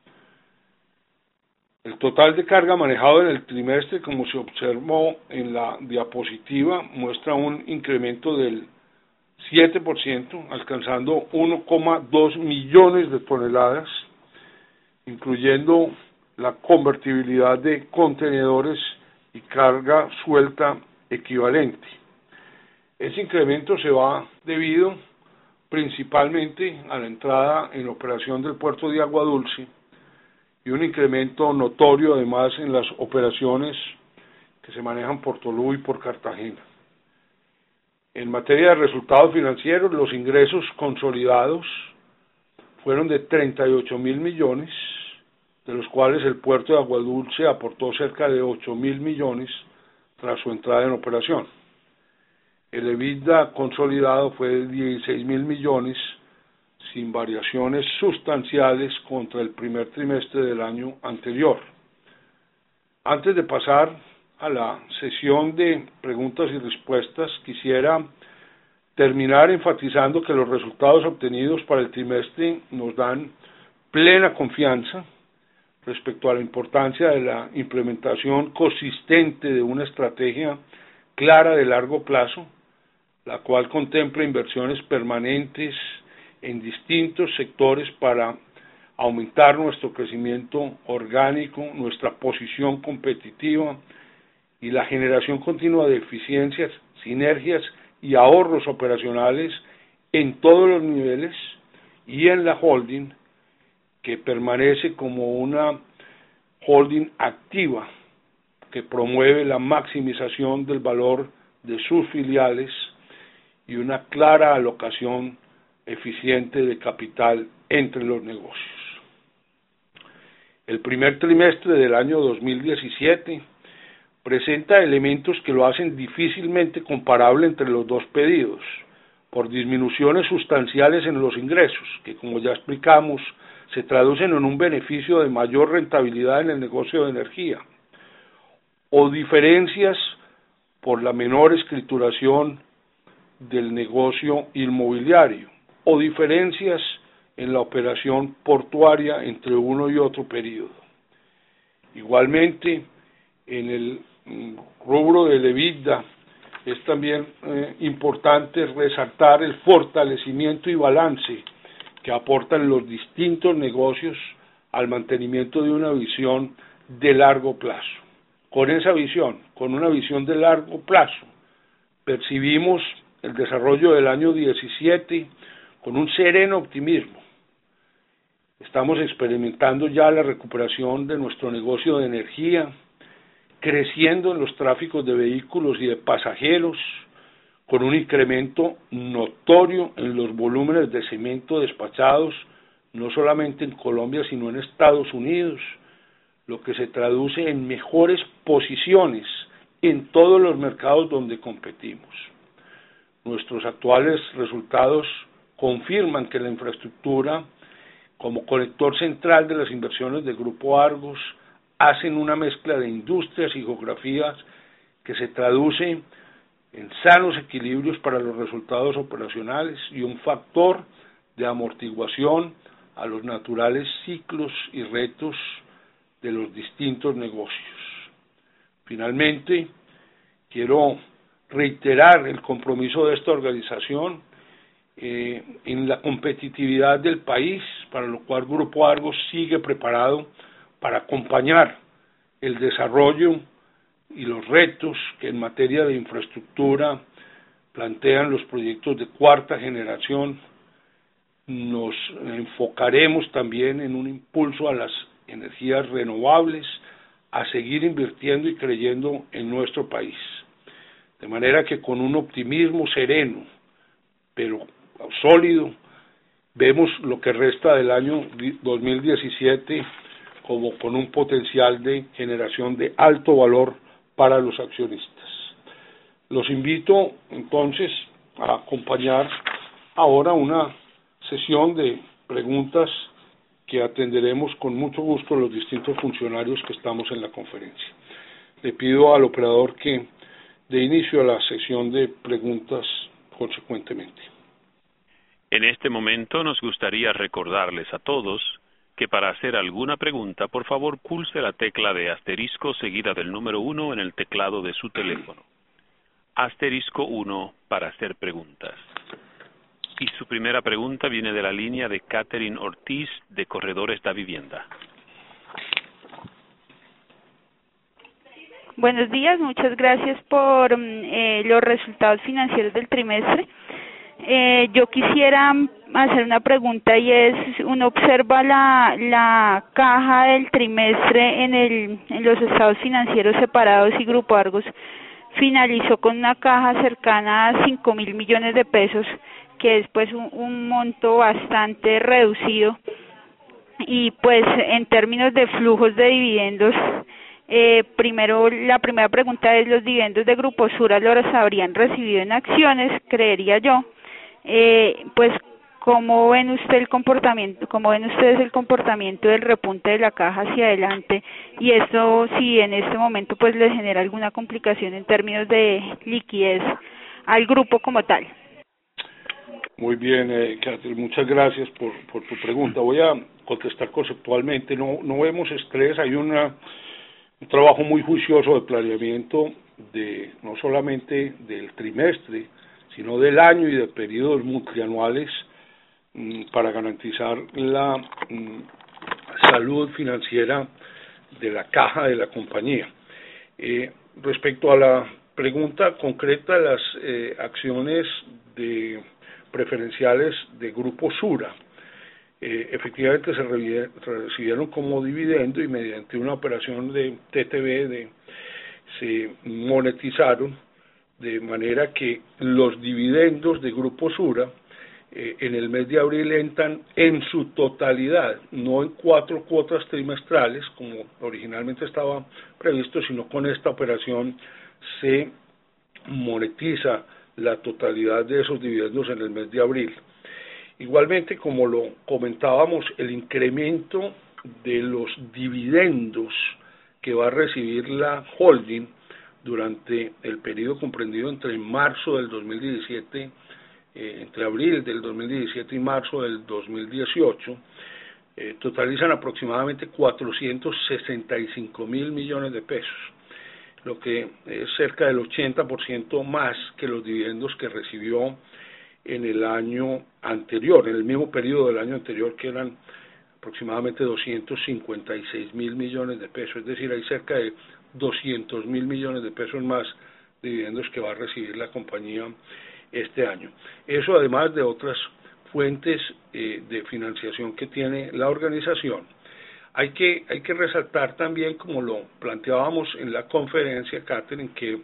El total de carga manejado en el trimestre, como se observó en la diapositiva, muestra un incremento del siete por ciento, alcanzando uno coma dos millones de toneladas, incluyendo la convertibilidad de contenedores y carga suelta equivalente. Ese incremento se va debido principalmente a la entrada en operación del puerto de Aguadulce y un incremento notorio además en las operaciones que se manejan por Tolú y por Cartagena. En materia de resultados financieros, los ingresos consolidados fueron de treinta y ocho mil millones, de los cuales el puerto de Aguadulce aportó cerca de ocho mil millones tras su entrada en operación. El EBITDA consolidado fue de dieciséis mil millones, sin variaciones sustanciales contra el primer trimestre del año anterior. Antes de pasar a la sesión de preguntas y respuestas, quisiera terminar enfatizando que los resultados obtenidos para el trimestre nos dan plena confianza respecto a la importancia de la implementación consistente de una estrategia clara de largo plazo, la cual contempla inversiones permanentes en distintos sectores para aumentar nuestro crecimiento orgánico, nuestra posición competitiva y la generación continua de eficiencias, sinergias y ahorros operacionales en todos los niveles, y en la holding, que permanece como una holding activa que promueve la maximización del valor de sus filiales y una clara alocación eficiente de capital entre los negocios. El primer trimestre del año dos mil diecisiete presenta elementos que lo hacen difícilmente comparable entre los dos periodos, por disminuciones sustanciales en los ingresos, que como ya explicamos, se traducen en un beneficio de mayor rentabilidad en el negocio de energía, o diferencias por la menor escrituración del negocio inmobiliario, o diferencias en la operación portuaria entre uno y otro periodo. Igualmente, en el rubro del EBITDA es también eh, importante resaltar el fortalecimiento y balance que aportan los distintos negocios al mantenimiento de una visión de largo plazo. Con esa visión, con una visión de largo plazo, percibimos el desarrollo del año diecisiete con un sereno optimismo. Estamos experimentando ya la recuperación de nuestro negocio de energía, creciendo en los tráficos de vehículos y de pasajeros, con un incremento notorio en los volúmenes de cemento despachados, no solamente en Colombia, sino en Estados Unidos, lo que se traduce en mejores posiciones en todos los mercados donde competimos. Nuestros actuales resultados confirman que la infraestructura, como conector central de las inversiones del Grupo Argos, hacen una mezcla de industrias y geografías que se traduce en sanos equilibrios para los resultados operacionales y un factor de amortiguación a los naturales ciclos y retos de los distintos negocios. Finalmente, quiero reiterar el compromiso de esta organización eh, en la competitividad del país, para lo cual Grupo Argos sigue preparado para acompañar el desarrollo y los retos que en materia de infraestructura plantean los proyectos de cuarta generación. Nos enfocaremos también en un impulso a las energías renovables, a seguir invirtiendo y creyendo en nuestro país. De manera que con un optimismo sereno, pero sólido, vemos lo que resta del año dos mil diecisiete como con un potencial de generación de alto valor para los accionistas. Los invito entonces a acompañar ahora una sesión de preguntas que atenderemos con mucho gusto los distintos funcionarios que estamos en la conferencia. Le pido al operador que dé inicio a la sesión de preguntas consecuentemente. En este momento nos gustaría recordarles a todos que para hacer alguna pregunta, por favor pulse la tecla de asterisco seguida del número uno en el teclado de su teléfono. Asterisco uno para hacer preguntas. Y su primera pregunta viene de la línea de Catherine Ortiz, de Corredores da Vivienda. Buenos días, muchas gracias por eh, los resultados financieros del trimestre. Eh, yo quisiera hacer una pregunta, y es, uno observa la, la caja del trimestre en, el, en los estados financieros separados, y Grupo Argos finalizó con una caja cercana a cinco mil millones de pesos, que es pues un, un monto bastante reducido, y pues en términos de flujos de dividendos, eh, primero la primera pregunta es, los dividendos de Grupo Sura los habrían recibido en acciones, creería yo. Eh, pues ¿cómo ven usted el comportamiento, cómo ven ustedes el comportamiento del repunte de la caja hacia adelante? Y esto, si en este momento pues les genera alguna complicación en términos de liquidez al grupo como tal. Muy bien, eh, Catherine, muchas gracias por, por tu pregunta. Voy a contestar conceptualmente. No, no vemos estrés, hay una, un trabajo muy juicioso de planeamiento de no solamente del trimestre, sino del año y de periodos multianuales mm, para garantizar la mm, salud financiera de la caja de la compañía. Eh, respecto a la pregunta concreta, las eh, acciones de preferenciales de Grupo Sura eh, efectivamente se recibieron como dividendo y mediante una operación de T T B de, se monetizaron, de manera que los dividendos de Grupo Sura eh, en el mes de abril entran en su totalidad, no en cuatro cuotas trimestrales como originalmente estaba previsto, sino con esta operación se monetiza la totalidad de esos dividendos en el mes de abril. Igualmente, como lo comentábamos, el incremento de los dividendos que va a recibir la holding durante el periodo comprendido entre marzo del dos mil diecisiete, eh, entre abril del dos mil diecisiete y marzo del dos mil dieciocho, eh, totalizan aproximadamente cuatrocientos sesenta y cinco mil millones de pesos, lo que es cerca del ochenta por ciento más que los dividendos que recibió en el año anterior, en el mismo periodo del año anterior, que eran aproximadamente doscientos cincuenta y seis mil millones de pesos, es decir, hay cerca de doscientos mil millones de pesos más de dividendos que va a recibir la compañía este año. Eso además de otras fuentes eh, de financiación que tiene la organización. Hay que, hay que resaltar también, como lo planteábamos en la conferencia, Catherine, que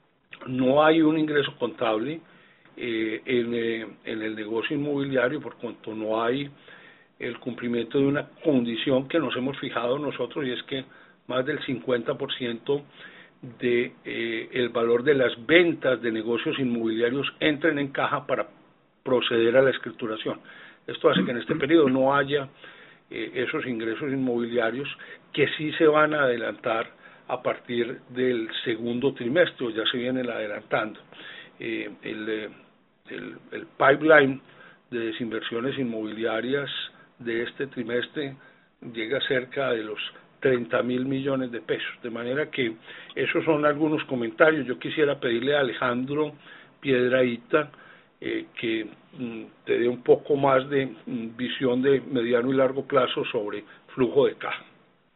no hay un ingreso contable eh, en, eh, en el negocio inmobiliario, por cuanto no hay el cumplimiento de una condición que nos hemos fijado nosotros, y es que más del cincuenta por ciento de eh, el valor de las ventas de negocios inmobiliarios entren en caja para proceder a la escrituración. Esto hace que en este periodo no haya eh, esos ingresos inmobiliarios, que sí se van a adelantar a partir del segundo trimestre, o ya se vienen adelantando. Eh, el, el, el pipeline de desinversiones inmobiliarias de este trimestre llega cerca de los treinta mil millones de pesos, de manera que esos son algunos comentarios. Yo quisiera pedirle a Alejandro Piedrahita eh, que mm, te dé un poco más de mm, visión de mediano y largo plazo sobre flujo de caja.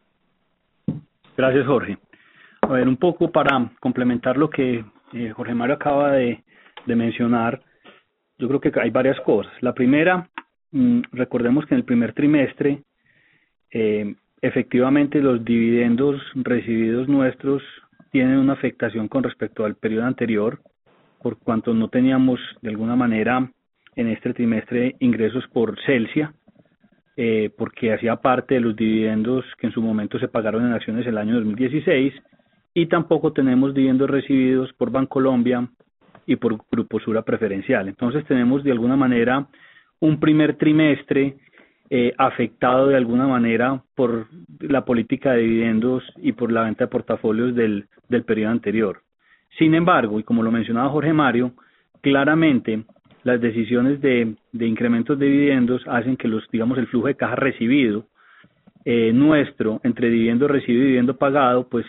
Gracias, Jorge. A ver, un poco para complementar lo que eh, Jorge Mario acaba de, de mencionar, yo creo que hay varias cosas. La primera, mmm, recordemos que en el primer trimestre eh, efectivamente los dividendos recibidos nuestros tienen una afectación con respecto al periodo anterior, por cuanto no teníamos de alguna manera en este trimestre ingresos por Celsia, eh, porque hacía parte de los dividendos que en su momento se pagaron en acciones el año dos mil dieciséis, y tampoco tenemos dividendos recibidos por Bancolombia y por Grupo Sura Preferencial. Entonces tenemos de alguna manera un primer trimestre Eh, afectado de alguna manera por la política de dividendos y por la venta de portafolios del, del periodo anterior. Sin embargo, y como lo mencionaba Jorge Mario, claramente las decisiones de, de incrementos de dividendos hacen que los, digamos, el flujo de caja recibido eh, nuestro, entre dividendo recibido y dividendo pagado, pues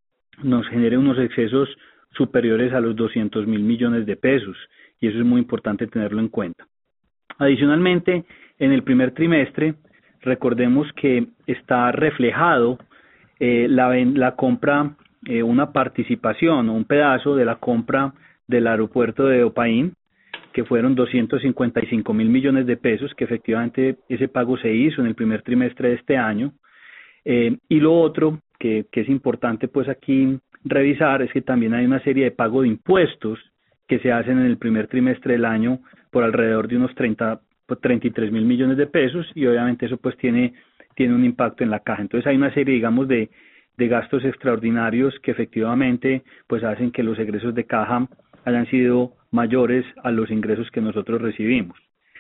nos genere unos excesos superiores a los doscientos mil millones de pesos, y eso es muy importante tenerlo en cuenta. Adicionalmente, en el primer trimestre, recordemos que está reflejado eh, la, la compra, eh, una participación o un pedazo de la compra del aeropuerto de Opaín, que fueron doscientos cincuenta y cinco mil millones de pesos, que efectivamente ese pago se hizo en el primer trimestre de este año. Eh, y lo otro que, que es importante pues aquí revisar es que también hay una serie de pago de impuestos que se hacen en el primer trimestre del año por alrededor de unos treinta, treinta y tres mil millones de pesos, y obviamente eso pues tiene, tiene un impacto en la caja. Entonces hay una serie, digamos, de, de gastos extraordinarios que efectivamente pues hacen que los egresos de caja hayan sido mayores a los ingresos que nosotros recibimos.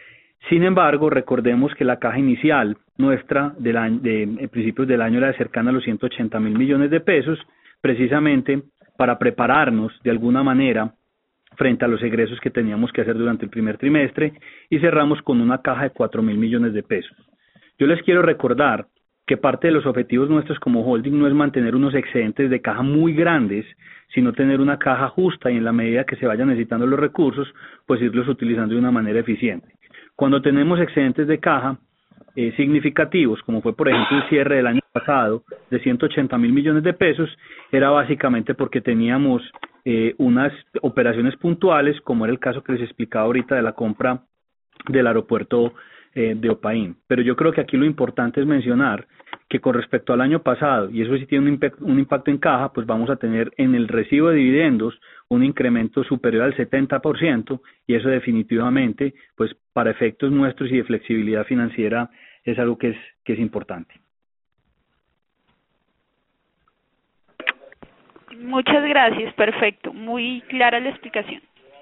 Sin embargo, recordemos que la caja inicial nuestra del año, de, de principios del año era cercana a los ciento ochenta mil millones de pesos, precisamente para prepararnos de alguna manera frente a los egresos que teníamos que hacer durante el primer trimestre, y cerramos con una caja de cuatro mil millones de pesos. Yo les quiero recordar que parte de los objetivos nuestros como holding no es mantener unos excedentes de caja muy grandes, sino tener una caja justa y en la medida que se vayan necesitando los recursos, pues irlos utilizando de una manera eficiente. Cuando tenemos excedentes de caja eh, significativos, como fue por ejemplo el cierre del año pasado de ciento ochenta mil millones de pesos, era básicamente porque teníamos eh, unas operaciones puntuales, como era el caso que les explicaba ahorita de la compra del aeropuerto eh, de Opaín. Pero yo creo que aquí lo importante es mencionar que con respecto al año pasado, y eso sí tiene un, impact, un impacto en caja, pues vamos a tener en el recibo de dividendos un incremento superior al setenta por ciento, y eso definitivamente, pues para efectos nuestros y de flexibilidad financiera, es algo que es, que es importante. Muchas gracias, perfecto, muy clara la explicación.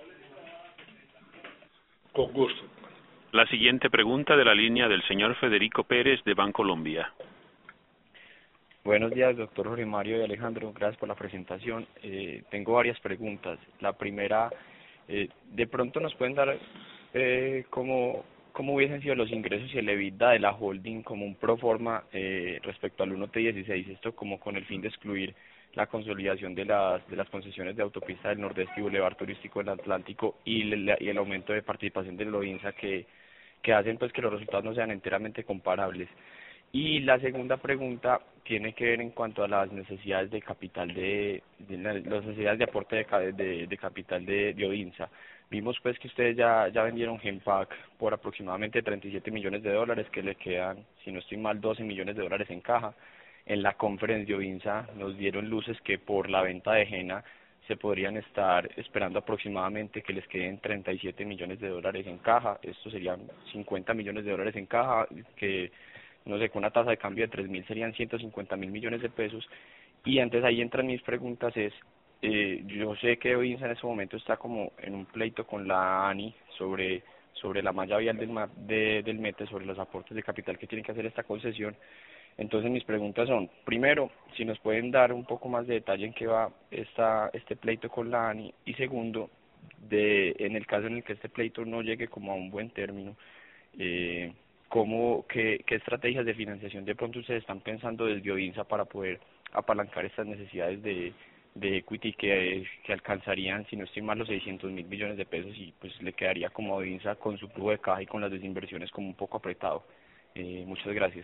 Con gusto. La siguiente pregunta de la línea del señor Federico Pérez de Bancolombia. Buenos días, doctor Jorge Mario y Alejandro, gracias por la presentación. Eh, tengo varias preguntas. La primera, eh, de pronto nos pueden dar eh, cómo, cómo hubiesen sido los ingresos y el EBITDA de la holding como un pro forma eh, respecto al uno T dieciséis, esto como con el fin de excluir la consolidación de las de las concesiones de autopista del Nordeste y Boulevard Turístico del Atlántico y el, y el aumento de participación de Loinsa que, que hacen pues que los resultados no sean enteramente comparables. Y la segunda pregunta tiene que ver en cuanto a las necesidades de capital de, de las necesidades de aporte de, de, de capital de, de Odinsa. Vimos pues que ustedes ya ya vendieron Genpack por aproximadamente treinta y siete millones de dólares, que le quedan, si no estoy mal, doce millones de dólares en caja. En la conferencia de Odinsa nos dieron luces que por la venta de Gena se podrían estar esperando aproximadamente que les queden treinta y siete millones de dólares en caja. Esto serían cincuenta millones de dólares en caja, que no sé, con una tasa de cambio de tres mil serían ciento cincuenta mil millones de pesos. Y antes ahí entran mis preguntas es, eh, yo sé que Odinsa en ese momento está como en un pleito con la ANI sobre sobre la malla vial del, de, del METE, sobre los aportes de capital que tiene que hacer esta concesión. Entonces mis preguntas son, primero, si nos pueden dar un poco más de detalle en qué va esta, este pleito con la ANI, y segundo, de en el caso en el que este pleito no llegue como a un buen término, eh, ¿cómo, qué, qué estrategias de financiación de pronto ustedes están pensando desde Odinsa para poder apalancar estas necesidades de, de equity que, que alcanzarían, si no estoy mal, los seiscientos mil millones de pesos, y pues le quedaría como a Odinsa con su flujo de caja y con las desinversiones como un poco apretado? Eh, muchas gracias.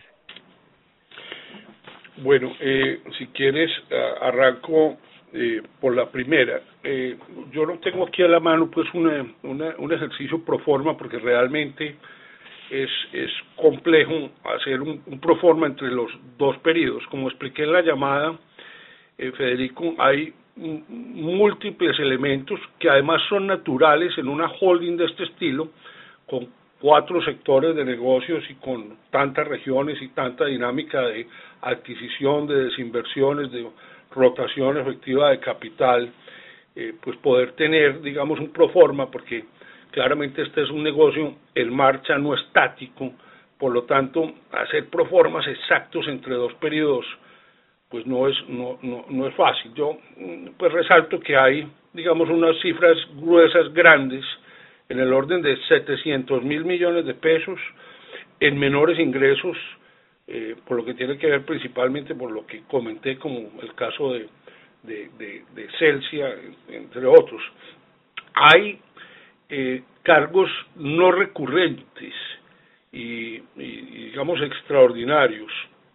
Bueno, eh, si quieres, uh, arranco eh, por la primera. Eh, yo no tengo aquí a la mano pues una, una, un ejercicio pro forma, porque realmente es, es complejo hacer un, un pro forma entre los dos periodos. Como expliqué en la llamada, eh, Federico, hay m- múltiples elementos que además son naturales en una holding de este estilo, con cuatro sectores de negocios y con tantas regiones y tanta dinámica de adquisición, de desinversiones, de rotación efectiva de capital, eh, pues poder tener, digamos, un proforma, porque claramente este es un negocio en marcha, no estático, por lo tanto, hacer proformas exactos entre dos periodos, pues no es, no, no, no es fácil. Yo, pues resalto que hay, digamos, unas cifras gruesas, grandes, en el orden de setecientos mil millones de pesos en menores ingresos, eh, por lo que tiene que ver principalmente por lo que comenté, como el caso de, de, de, de Celsia, entre otros. Hay eh, cargos no recurrentes y, y digamos extraordinarios,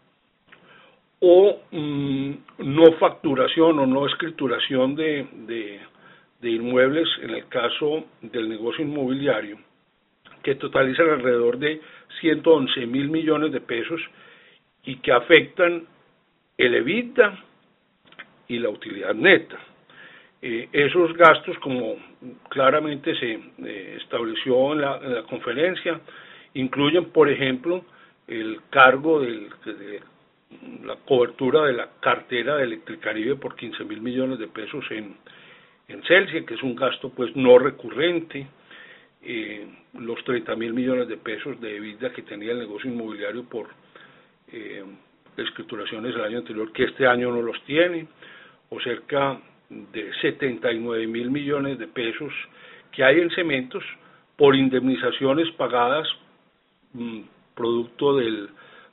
o mmm, no facturación o no escrituración de, de de inmuebles en el caso del negocio inmobiliario, que totalizan alrededor de ciento once mil millones de pesos y que afectan el EBITDA y la utilidad neta. Eh, esos gastos, como claramente se eh, estableció en la, en la conferencia, incluyen, por ejemplo, el cargo del, de la cobertura de la cartera de Electricaribe por quince mil millones de pesos en en Celsia, que es un gasto pues no recurrente, eh, los treinta mil millones de pesos de EBITDA que tenía el negocio inmobiliario por eh, escrituraciones del año anterior, que este año no los tiene, o cerca de setenta y nueve mil millones de pesos que hay en Cementos por indemnizaciones pagadas mmm, producto del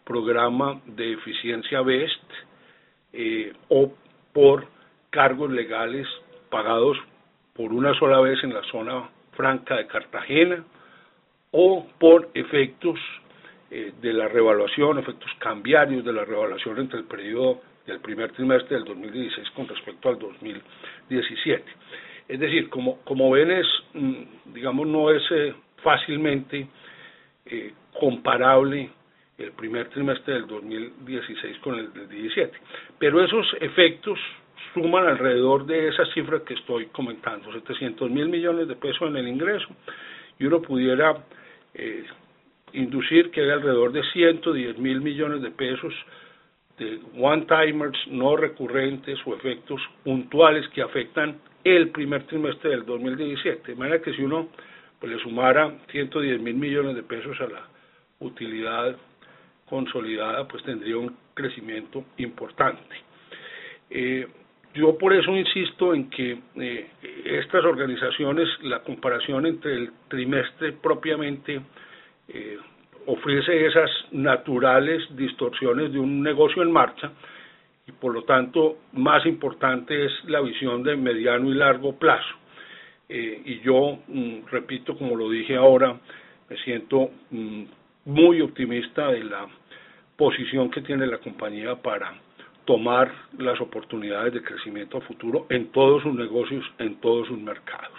programa de eficiencia BEST eh, o por cargos legales pagados por una sola vez en la zona franca de Cartagena o por efectos eh, de la revaluación, efectos cambiarios de la revaluación entre el periodo del primer trimestre del dos mil dieciséis con respecto al dos mil diecisiete. Es decir, como, como ven, es, digamos, no es eh, fácilmente eh, comparable el primer trimestre del dos mil dieciséis con el del diecisiete, pero esos efectos suman alrededor de esas cifras que estoy comentando, setecientos mil millones de pesos en el ingreso, y uno pudiera eh, inducir que hay alrededor de ciento diez mil millones de pesos de one-timers no recurrentes o efectos puntuales que afectan el primer trimestre del dos mil diecisiete, de manera que si uno pues, le sumara ciento diez mil millones de pesos a la utilidad consolidada, pues tendría un crecimiento importante. Eh, yo por eso insisto en que eh, estas organizaciones, la comparación entre el trimestre propiamente eh, ofrece esas naturales distorsiones de un negocio en marcha y por lo tanto más importante es la visión de mediano y largo plazo. Eh, y yo, mm, repito, como lo dije ahora, me siento mm, muy optimista de la posición que tiene la compañía para tomar las oportunidades de crecimiento a futuro en todos sus negocios, en todos sus mercados.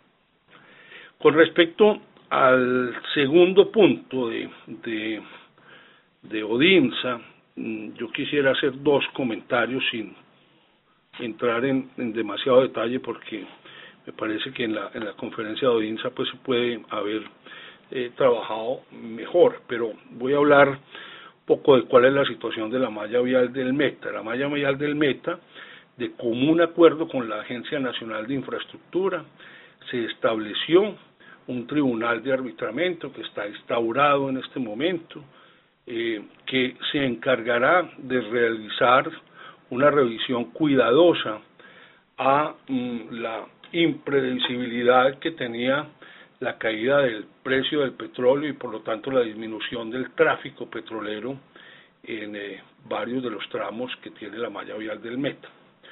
Con respecto al segundo punto de, de, de ODINSA, yo quisiera hacer dos comentarios sin entrar en, en demasiado detalle porque me parece que en la, en la conferencia de ODINSA pues se puede haber eh, trabajado mejor, pero voy a hablar un poco de cuál es la situación de la malla vial del Meta. La malla vial del Meta, de común acuerdo con la Agencia Nacional de Infraestructura, se estableció un tribunal de arbitramiento que está instaurado en este momento, eh, que se encargará de realizar una revisión cuidadosa a mm, la imprevisibilidad que tenía la caída del precio del petróleo y por lo tanto la disminución del tráfico petrolero en eh, varios de los tramos que tiene la malla vial del Meta.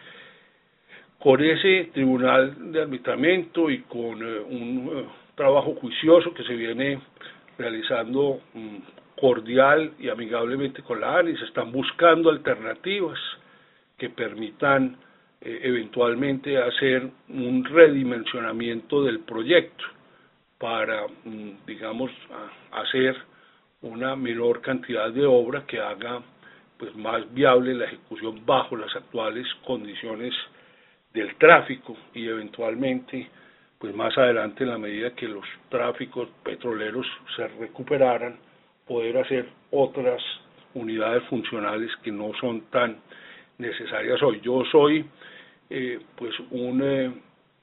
Con ese tribunal de arbitramiento y con eh, un eh, trabajo juicioso que se viene realizando um, cordial y amigablemente con la ANI, se están buscando alternativas que permitan eh, eventualmente hacer un redimensionamiento del proyecto para, um, digamos, a, hacer una menor cantidad de obra que haga pues más viable la ejecución bajo las actuales condiciones del tráfico y eventualmente pues más adelante en la medida que los tráficos petroleros se recuperaran poder hacer otras unidades funcionales que no son tan necesarias hoy. Yo soy eh, pues un eh,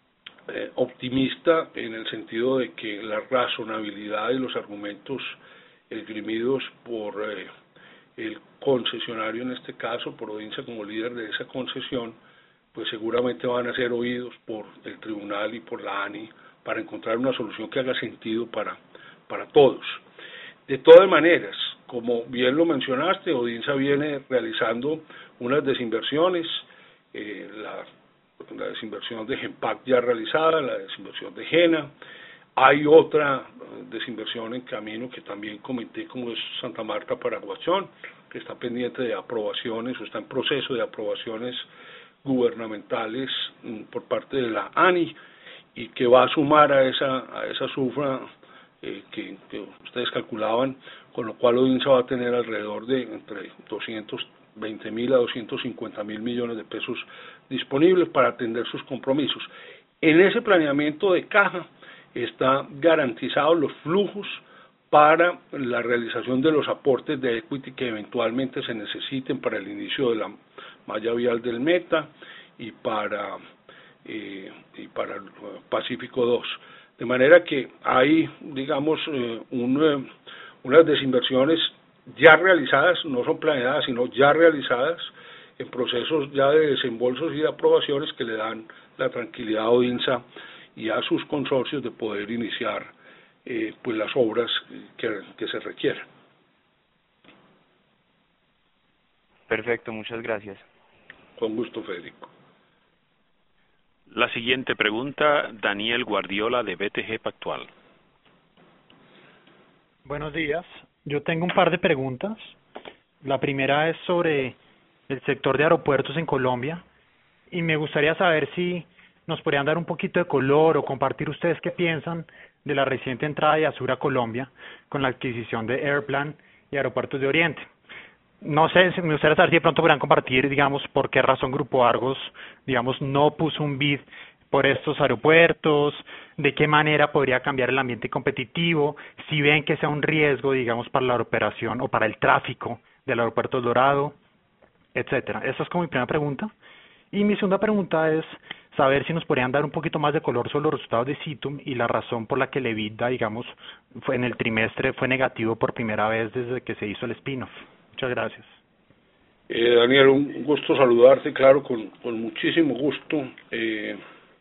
eh, optimista en el sentido de que la razonabilidad y los argumentos esgrimidos por eh, el concesionario en este caso, por ODINSA como líder de esa concesión, pues seguramente van a ser oídos por el tribunal y por la ANI para encontrar una solución que haga sentido para, para todos. De todas maneras, como bien lo mencionaste, ODINSA viene realizando unas desinversiones, eh, la, la desinversión de Genpact ya realizada, la desinversión de Gena, hay otra desinversión en camino que también comenté como es Santa Marta Paraguachón, que está pendiente de aprobaciones o está en proceso de aprobaciones gubernamentales por parte de la ANI y que va a sumar a esa a esa sufra eh, que, que ustedes calculaban, con lo cual ODINSA va a tener alrededor de entre doscientos veinte mil a doscientos cincuenta mil millones de pesos disponibles para atender sus compromisos. En ese planeamiento de caja está garantizados los flujos para la realización de los aportes de equity que eventualmente se necesiten para el inicio de la malla vial del Meta y para eh, y para el Pacífico dos. De manera que hay, digamos, eh, un, eh, unas desinversiones ya realizadas, no son planeadas, sino ya realizadas en procesos ya de desembolsos y de aprobaciones que le dan la tranquilidad a ODINSA y a sus consorcios de poder iniciar eh, pues las obras que, que se requieran. Perfecto, muchas gracias. Con gusto, Federico. La siguiente pregunta, Daniel Guardiola de B T G Pactual. Buenos días. Yo tengo un par de preguntas. La primera es sobre el sector de aeropuertos en Colombia y me gustaría saber si nos podrían dar un poquito de color o compartir ustedes qué piensan de la reciente entrada de Azur a Colombia con la adquisición de Airplan y Aeropuertos de Oriente. No sé, me gustaría saber si de pronto podrían compartir, digamos, por qué razón Grupo Argos, digamos, no puso un bid por estos aeropuertos, de qué manera podría cambiar el ambiente competitivo, si ven que sea un riesgo, digamos, para la operación o para el tráfico del aeropuerto El Dorado, etcétera. Esa es como mi primera pregunta. Y mi segunda pregunta es saber si nos podrían dar un poquito más de color sobre los resultados de Citum y la razón por la que el EBITDA, digamos, fue en el trimestre fue negativo por primera vez desde que se hizo el spin-off. Muchas gracias. Eh, Daniel, un gusto saludarte, claro, con, con muchísimo gusto. Eh,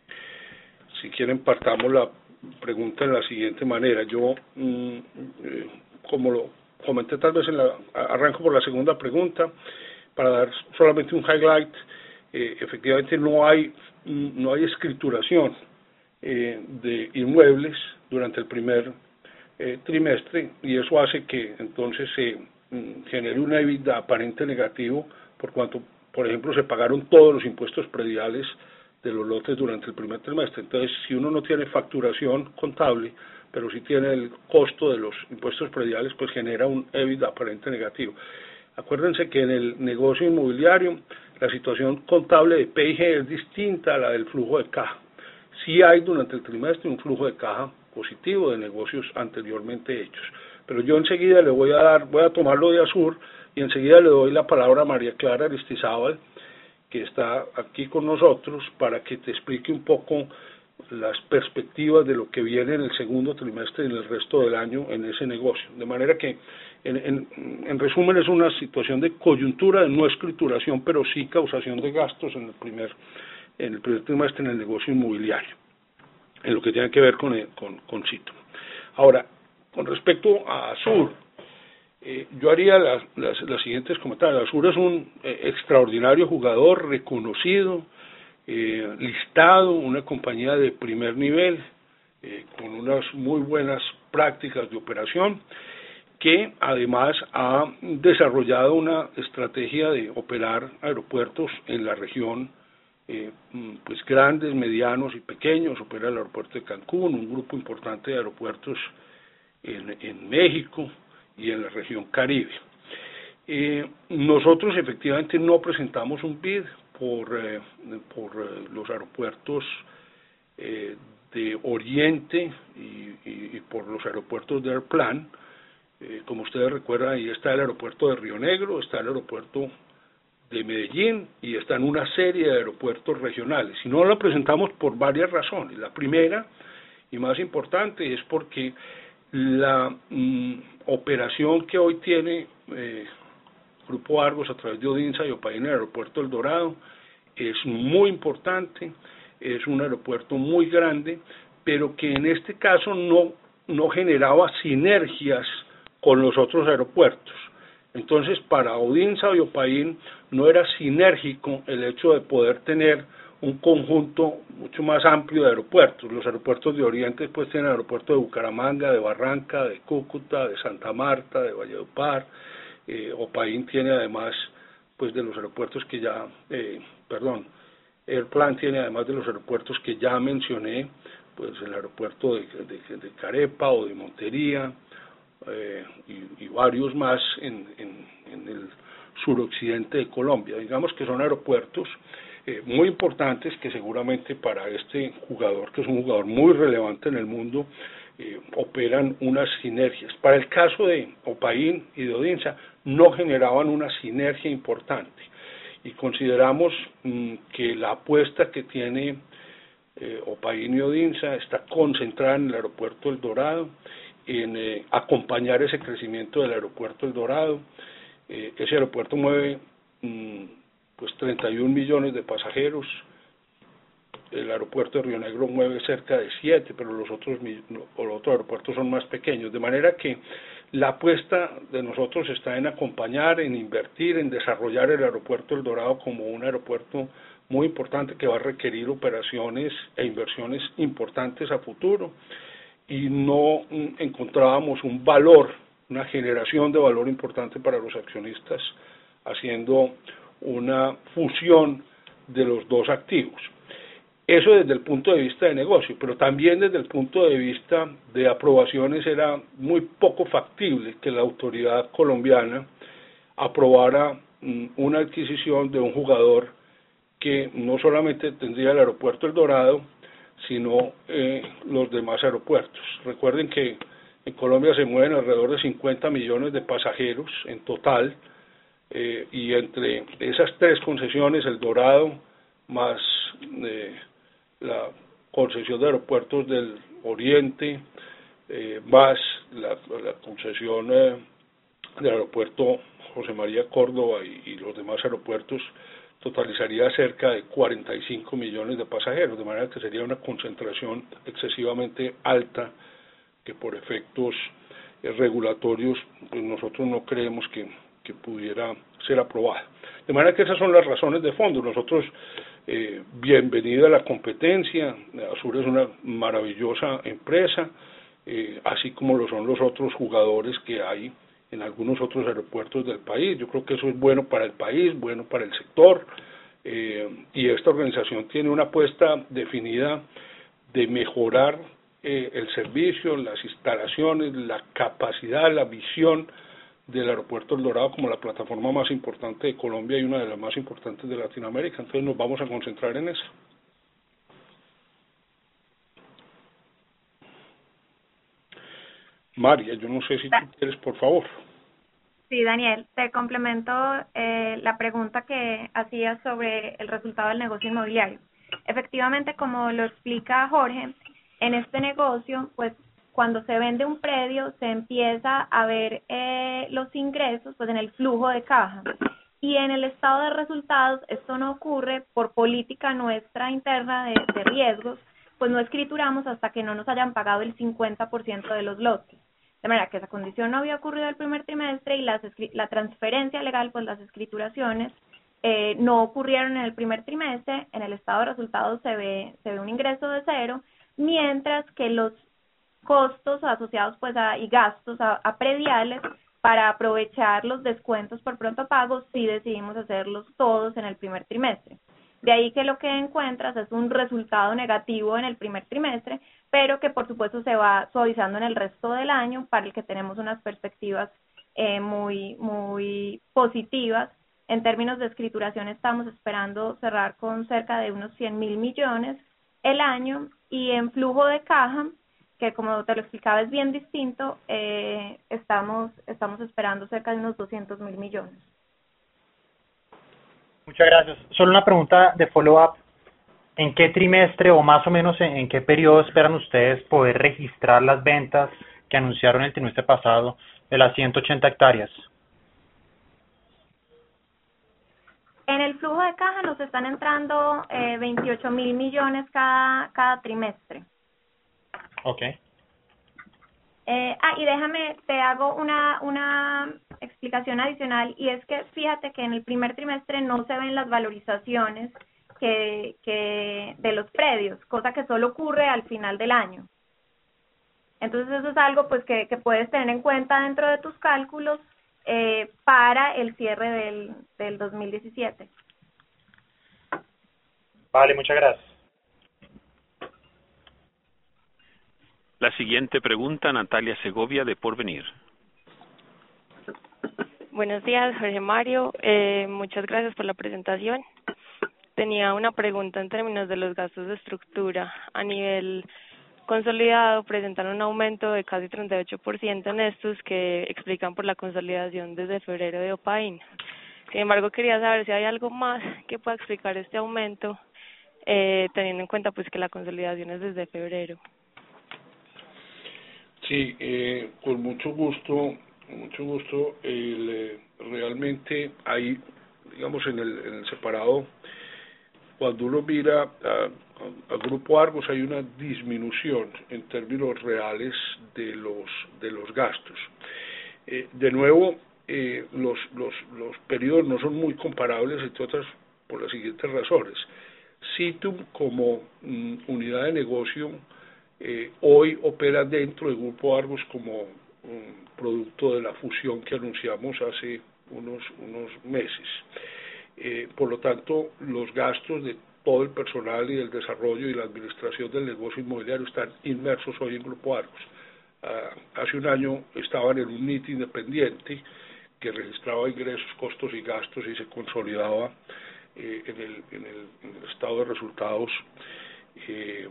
si quieren, partamos la pregunta en la siguiente manera. Yo, mm, eh, como lo comenté tal vez en la, arranco por la segunda pregunta, para dar solamente un highlight. Eh, efectivamente no hay, no hay escrituración eh, de inmuebles durante el primer eh, trimestre y eso hace que entonces se genere una EBITDA aparente negativo por cuanto, por ejemplo, se pagaron todos los impuestos prediales de los lotes durante el primer trimestre. Entonces, si uno no tiene facturación contable, pero sí tiene el costo de los impuestos prediales, pues genera un EBITDA aparente negativo. Acuérdense que en el negocio inmobiliario la situación contable de P I G es distinta a la del flujo de caja. Sí hay durante el trimestre un flujo de caja positivo de negocios anteriormente hechos. Pero yo enseguida le voy a dar, voy a tomarlo de Azur y enseguida le doy la palabra a María Clara Aristizábal, que está aquí con nosotros, para que te explique un poco las perspectivas de lo que viene en el segundo trimestre y en el resto del año en ese negocio. De manera que, en, en, en resumen, es una situación de coyuntura, de no escrituración, pero sí causación de gastos en el primer, en el primer trimestre en el negocio inmobiliario, en lo que tiene que ver con, el, con, con Citum. Ahora, con respecto a Azur, eh, yo haría las, las, las siguientes comentarios. Azur es un eh, extraordinario jugador, reconocido, eh, listado, una compañía de primer nivel, eh, con unas muy buenas prácticas de operación, que además ha desarrollado una estrategia de operar aeropuertos en la región, eh, pues grandes, medianos y pequeños. Opera el aeropuerto de Cancún, un grupo importante de aeropuertos En, en México y en la región Caribe. Eh, nosotros efectivamente no presentamos un bid por, eh, por eh, los aeropuertos eh, de Oriente y, y, y por los aeropuertos de Airplan. Eh, como ustedes recuerdan, ahí está el aeropuerto de Río Negro, está el aeropuerto de Medellín y están una serie de aeropuertos regionales. Y no lo presentamos por varias razones. La primera y más importante es porque la mm, operación que hoy tiene eh, Grupo Argos a través de Odinsa y Opain en el aeropuerto El Dorado es muy importante, es un aeropuerto muy grande, pero que en este caso no, no generaba sinergias con los otros aeropuertos. Entonces, para Odinsa y Opain no era sinérgico el hecho de poder tener un conjunto mucho más amplio de aeropuertos. Los aeropuertos de Oriente pues tienen aeropuertos de Bucaramanga, de Barranca, de Cúcuta, de Santa Marta, de Valledupar. eh, Opain tiene además pues de los aeropuertos que ya, eh, perdón, Airplan tiene además de los aeropuertos que ya mencioné, pues el aeropuerto de, de, de Carepa o de Montería, eh, y, y varios más en, en, en el suroccidente de Colombia. Digamos que son aeropuertos Eh, muy importantes que seguramente para este jugador, que es un jugador muy relevante en el mundo, eh, operan unas sinergias. Para el caso de Opain y de Odinsa, no generaban una sinergia importante. Y consideramos mmm, que la apuesta que tiene eh, Opain y Odinsa está concentrada en el aeropuerto El Dorado, en eh, acompañar ese crecimiento del aeropuerto El Dorado. Eh, ese aeropuerto mueve mmm, pues treinta y un millones de pasajeros. El aeropuerto de Río Negro mueve cerca de siete, pero los otros, los otros aeropuertos son más pequeños, de manera que La apuesta de nosotros está en acompañar, en invertir, en desarrollar el aeropuerto El Dorado como un aeropuerto muy importante que va a requerir operaciones e inversiones importantes a futuro, y no encontrábamos un valor, una generación de valor importante para los accionistas haciendo una fusión de los dos activos. Eso desde el punto de vista de negocio, pero también desde el punto de vista de aprobaciones era muy poco factible que la autoridad colombiana aprobara una adquisición de un jugador que no solamente tendría el aeropuerto El Dorado, sino eh, los demás aeropuertos. Recuerden que en Colombia se mueven alrededor de cincuenta millones de pasajeros en total, eh, y entre esas tres concesiones, El Dorado más eh, la concesión de aeropuertos del Oriente, eh, más la, la concesión eh, del aeropuerto José María Córdoba y, y los demás aeropuertos, totalizaría cerca de cuarenta y cinco millones de pasajeros, de manera que sería una concentración excesivamente alta que por efectos eh, regulatorios pues nosotros no creemos que, que pudiera ser aprobada. De manera que esas son las razones de fondo. Nosotros, eh, bienvenida a la competencia, Azur es una maravillosa empresa, eh, así como lo son los otros jugadores que hay en algunos otros aeropuertos del país. Yo creo que eso es bueno para el país, bueno para el sector, eh, y esta organización tiene una apuesta definida de mejorar eh, el servicio, las instalaciones, la capacidad, la visión del aeropuerto El Dorado como la plataforma más importante de Colombia y una de las más importantes de Latinoamérica. Entonces nos vamos a concentrar en eso. María, yo no sé si tú quieres, por favor. Sí, Daniel, te complemento eh, la pregunta que hacías sobre el resultado del negocio inmobiliario. Efectivamente, como lo explica Jorge, en este negocio, pues cuando se vende un predio se empieza a ver eh, los ingresos pues en el flujo de caja, y en el estado de resultados esto no ocurre por política nuestra interna de, de riesgos, pues no escrituramos hasta que no nos hayan pagado el cincuenta por ciento de los lotes. De manera que esa condición no había ocurrido el primer trimestre y las, la transferencia legal, pues las escrituraciones, eh, no ocurrieron en el primer trimestre. En el estado de resultados se ve, se ve un ingreso de cero, mientras que los costos asociados pues a, y gastos a, a prediales para aprovechar los descuentos por pronto pagos, sí decidimos hacerlos todos en el primer trimestre. De ahí que lo que encuentras es un resultado negativo en el primer trimestre, pero que por supuesto se va suavizando en el resto del año, para el que tenemos unas perspectivas eh, muy, muy positivas. En términos de escrituración estamos esperando cerrar con cerca de unos cien mil millones el año, y en flujo de caja, que como te lo explicaba es bien distinto, eh, estamos, estamos esperando cerca de unos doscientos mil millones. Muchas gracias. Solo una pregunta de follow-up. ¿En qué trimestre o más o menos en, en qué periodo esperan ustedes poder registrar las ventas que anunciaron el trimestre pasado de las ciento ochenta hectáreas? En el flujo de caja nos están entrando eh, veintiocho mil millones cada, cada trimestre. Ok. Eh, ah, y déjame, te hago una, una explicación adicional, y es que fíjate que en el primer trimestre no se ven las valorizaciones que, que de los predios, cosa que solo ocurre al final del año. Entonces eso es algo pues que, que puedes tener en cuenta dentro de tus cálculos eh, para el cierre del, del dos mil diecisiete. Vale, muchas gracias. La siguiente pregunta, Natalia Segovia, de Porvenir. Buenos días, Jorge Mario. Eh, muchas gracias por la presentación. Tenía una pregunta en términos de los gastos de estructura. A nivel consolidado, presentan un aumento de casi treinta y ocho por ciento en estos, que explican por la consolidación desde febrero de Opain. Sin embargo, quería saber si hay algo más que pueda explicar este aumento, eh, teniendo en cuenta pues que la consolidación es desde febrero. Sí, eh, con mucho gusto, con mucho gusto. El, eh, realmente hay, digamos, en el, en el separado, cuando uno mira al Grupo Argos, hay una disminución en términos reales de los de los gastos. Eh, de nuevo, eh, los, los, los periodos no son muy comparables, entre otras por las siguientes razones. Situm, como mm, unidad de negocio, eh, hoy opera dentro del Grupo Argos como un producto de la fusión que anunciamos hace unos, unos meses. Eh, por lo tanto, los gastos de todo el personal y del desarrollo y la administración del negocio inmobiliario están inmersos hoy en Grupo Argos. Uh, hace un año estaban en un N I T independiente que registraba ingresos, costos y gastos y se consolidaba eh, en, el, en, el, en el estado de resultados, eh,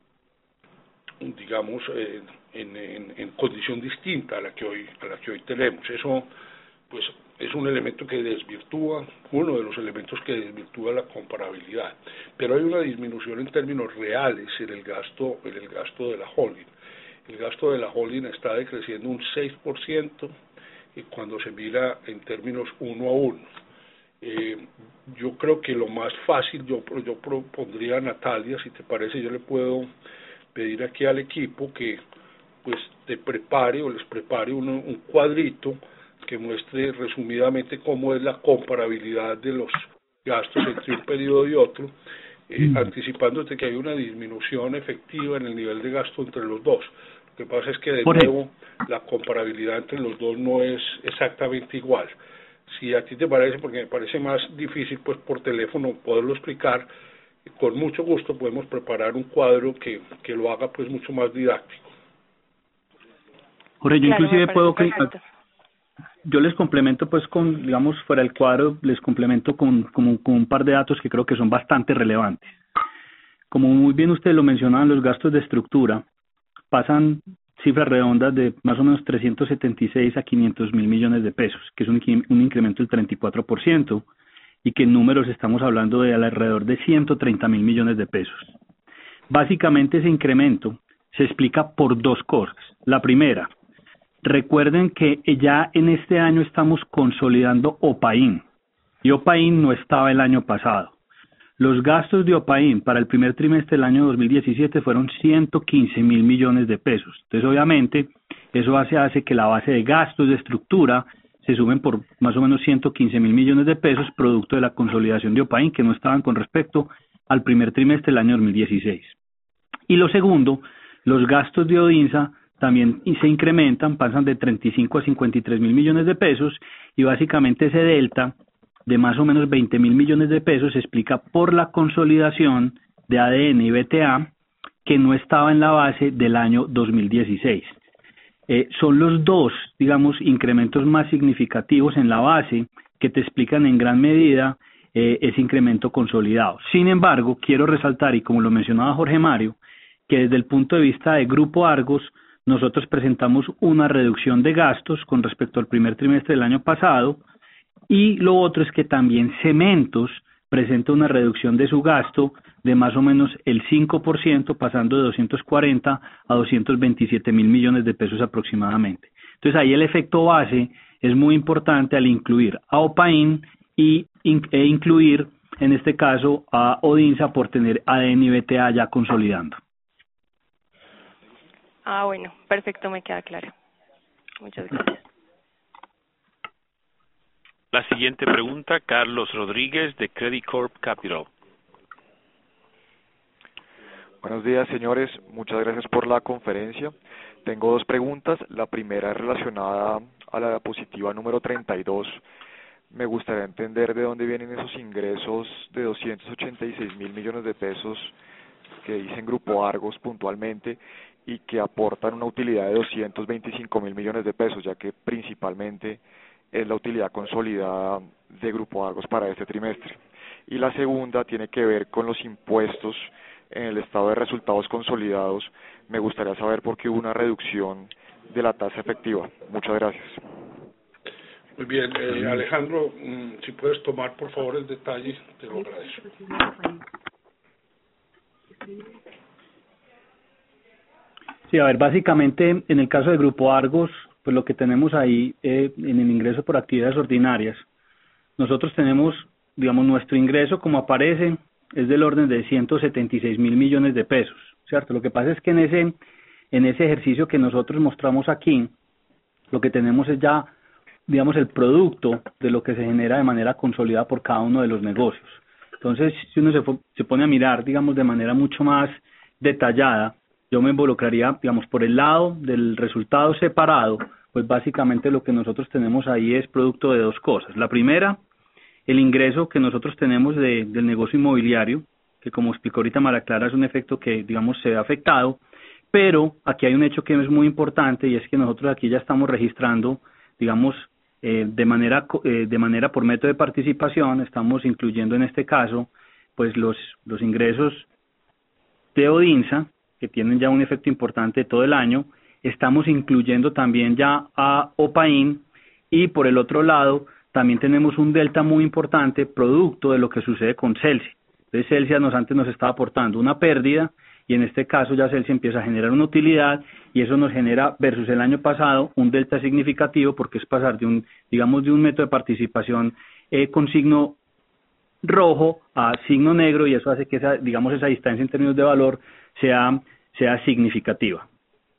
digamos, eh, en, en, en condición distinta a la que hoy a la que hoy tenemos. Eso, pues, es un elemento que desvirtúa, uno de los elementos que desvirtúa la comparabilidad. Pero hay una disminución en términos reales en el gasto, en el gasto de la holding. El gasto de la holding está decreciendo un seis por ciento y cuando se mira en términos uno a uno. Eh, yo creo que lo más fácil, yo, yo propondría a Natalia, si te parece, yo le puedo pedir aquí al equipo que pues te prepare o les prepare uno, un cuadrito que muestre resumidamente cómo es la comparabilidad de los gastos entre un periodo y otro, eh, anticipándote que hay una disminución efectiva en el nivel de gasto entre los dos. Lo que pasa es que de nuevo la comparabilidad entre los dos no es exactamente igual. Si a ti te parece, porque me parece más difícil pues por teléfono poderlo explicar, con mucho gusto podemos preparar un cuadro que, que lo haga pues mucho más didáctico. Jorge, yo Claro, inclusive puedo que perfecto. yo les complemento pues con, digamos, fuera del cuadro, les complemento con, con, con un par de datos que creo que son bastante relevantes. Como muy bien ustedes lo mencionaban, los gastos de estructura pasan cifras redondas de más o menos trescientos setenta y seis a quinientos mil millones de pesos, que es un, un incremento del treinta y cuatro por ciento, y que en números estamos hablando de alrededor de ciento treinta mil millones de pesos. Básicamente ese incremento se explica por dos cosas. La primera, recuerden que ya en este año estamos consolidando Opain, y Opain no estaba el año pasado. Los gastos de Opain para el primer trimestre del año dos mil diecisiete fueron ciento quince mil millones de pesos. Entonces, obviamente, eso hace, hace que la base de gastos de estructura se sumen por más o menos ciento quince mil millones de pesos, producto de la consolidación de Opain, que no estaban con respecto al primer trimestre del año dos mil dieciséis. Y lo segundo, los gastos de Odinsa también se incrementan, pasan de treinta y cinco a cincuenta y tres mil millones de pesos, y básicamente ese delta de más o menos veinte mil millones de pesos se explica por la consolidación de A D N y B T A, que no estaba en la base del año dos mil dieciséis. Eh, son los dos, digamos, incrementos más significativos en la base que te explican en gran medida eh, ese incremento consolidado. Sin embargo, quiero resaltar, y como lo mencionaba Jorge Mario, que desde el punto de vista de Grupo Argos, nosotros presentamos una reducción de gastos con respecto al primer trimestre del año pasado, y lo otro es que también Cementos presenta una reducción de su gasto de más o menos el cinco por ciento, pasando de doscientos cuarenta a doscientos veintisiete mil millones de pesos aproximadamente. Entonces ahí el efecto base es muy importante al incluir a Opain y, e incluir en este caso a Odinsa por tener A D N y B T A ya consolidando. Ah, bueno, perfecto, me queda claro. Muchas gracias. La siguiente pregunta, Carlos Rodríguez, de Credit Corp Capital. Buenos días, señores. Muchas gracias por la conferencia. Tengo dos preguntas. La primera es relacionada a la diapositiva número treinta y dos. Me gustaría entender de dónde vienen esos ingresos de doscientos ochenta y seis mil millones de pesos que dicen Grupo Argos puntualmente y que aportan una utilidad de doscientos veinticinco mil millones de pesos, ya que principalmente es la utilidad consolidada de Grupo Argos para este trimestre. Y la segunda tiene que ver con los impuestos en el estado de resultados consolidados. Me gustaría saber por qué hubo una reducción de la tasa efectiva. Muchas gracias. Muy bien, eh, Alejandro, si puedes tomar por favor el detalle, te lo agradezco. Sí, a ver, básicamente en el caso del Grupo Argos, pues lo que tenemos ahí eh, en el ingreso por actividades ordinarias, nosotros tenemos, digamos, nuestro ingreso como aparece es del orden de ciento setenta y seis mil millones de pesos, ¿cierto? Lo que pasa es que en ese en ese ejercicio que nosotros mostramos aquí, lo que tenemos es ya, digamos, el producto de lo que se genera de manera consolidada por cada uno de los negocios. Entonces, si uno se, se pone a mirar, digamos, de manera mucho más detallada, yo me involucraría, digamos, por el lado del resultado separado, pues básicamente lo que nosotros tenemos ahí es producto de dos cosas. La primera, el ingreso que nosotros tenemos de, del negocio inmobiliario, que como explicó ahorita María Clara, es un efecto que, digamos, se ve afectado, pero aquí hay un hecho que es muy importante y es que nosotros aquí ya estamos registrando, digamos, eh, de manera eh, de manera por método de participación, estamos incluyendo en este caso, pues los, los ingresos de ODINSA, que tienen ya un efecto importante todo el año, estamos incluyendo también ya a OPAIN y por el otro lado también tenemos un delta muy importante producto de lo que sucede con Celsia. Entonces Celsia nos antes nos estaba aportando una pérdida y en este caso ya Celsia empieza a generar una utilidad y eso nos genera versus el año pasado un delta significativo porque es pasar de un, digamos, de un método de participación eh, con signo rojo a signo negro y eso hace que esa, digamos, esa distancia en términos de valor sea, sea significativa.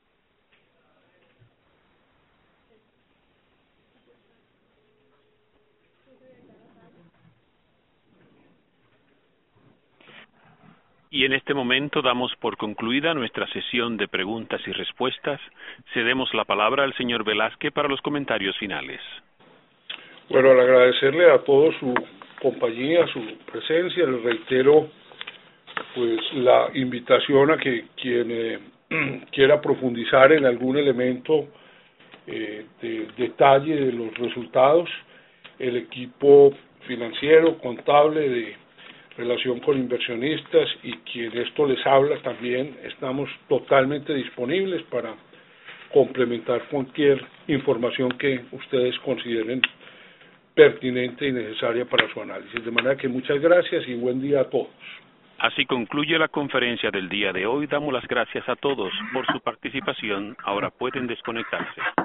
Y en este momento damos por concluida nuestra sesión de preguntas y respuestas. Cedemos la palabra al señor Velázquez para los comentarios finales. Bueno, al agradecerle a todos su compañía, su presencia, les reitero pues la invitación a que quien eh, quiera profundizar en algún elemento eh, de detalle de los resultados, el equipo financiero, contable, de relación con inversionistas y quien esto les habla también estamos totalmente disponibles para complementar cualquier información que ustedes consideren pertinente y necesaria para su análisis. De manera que muchas gracias y buen día a todos. Así concluye la conferencia del día de hoy. Damos las gracias a todos por su participación. Ahora pueden desconectarse.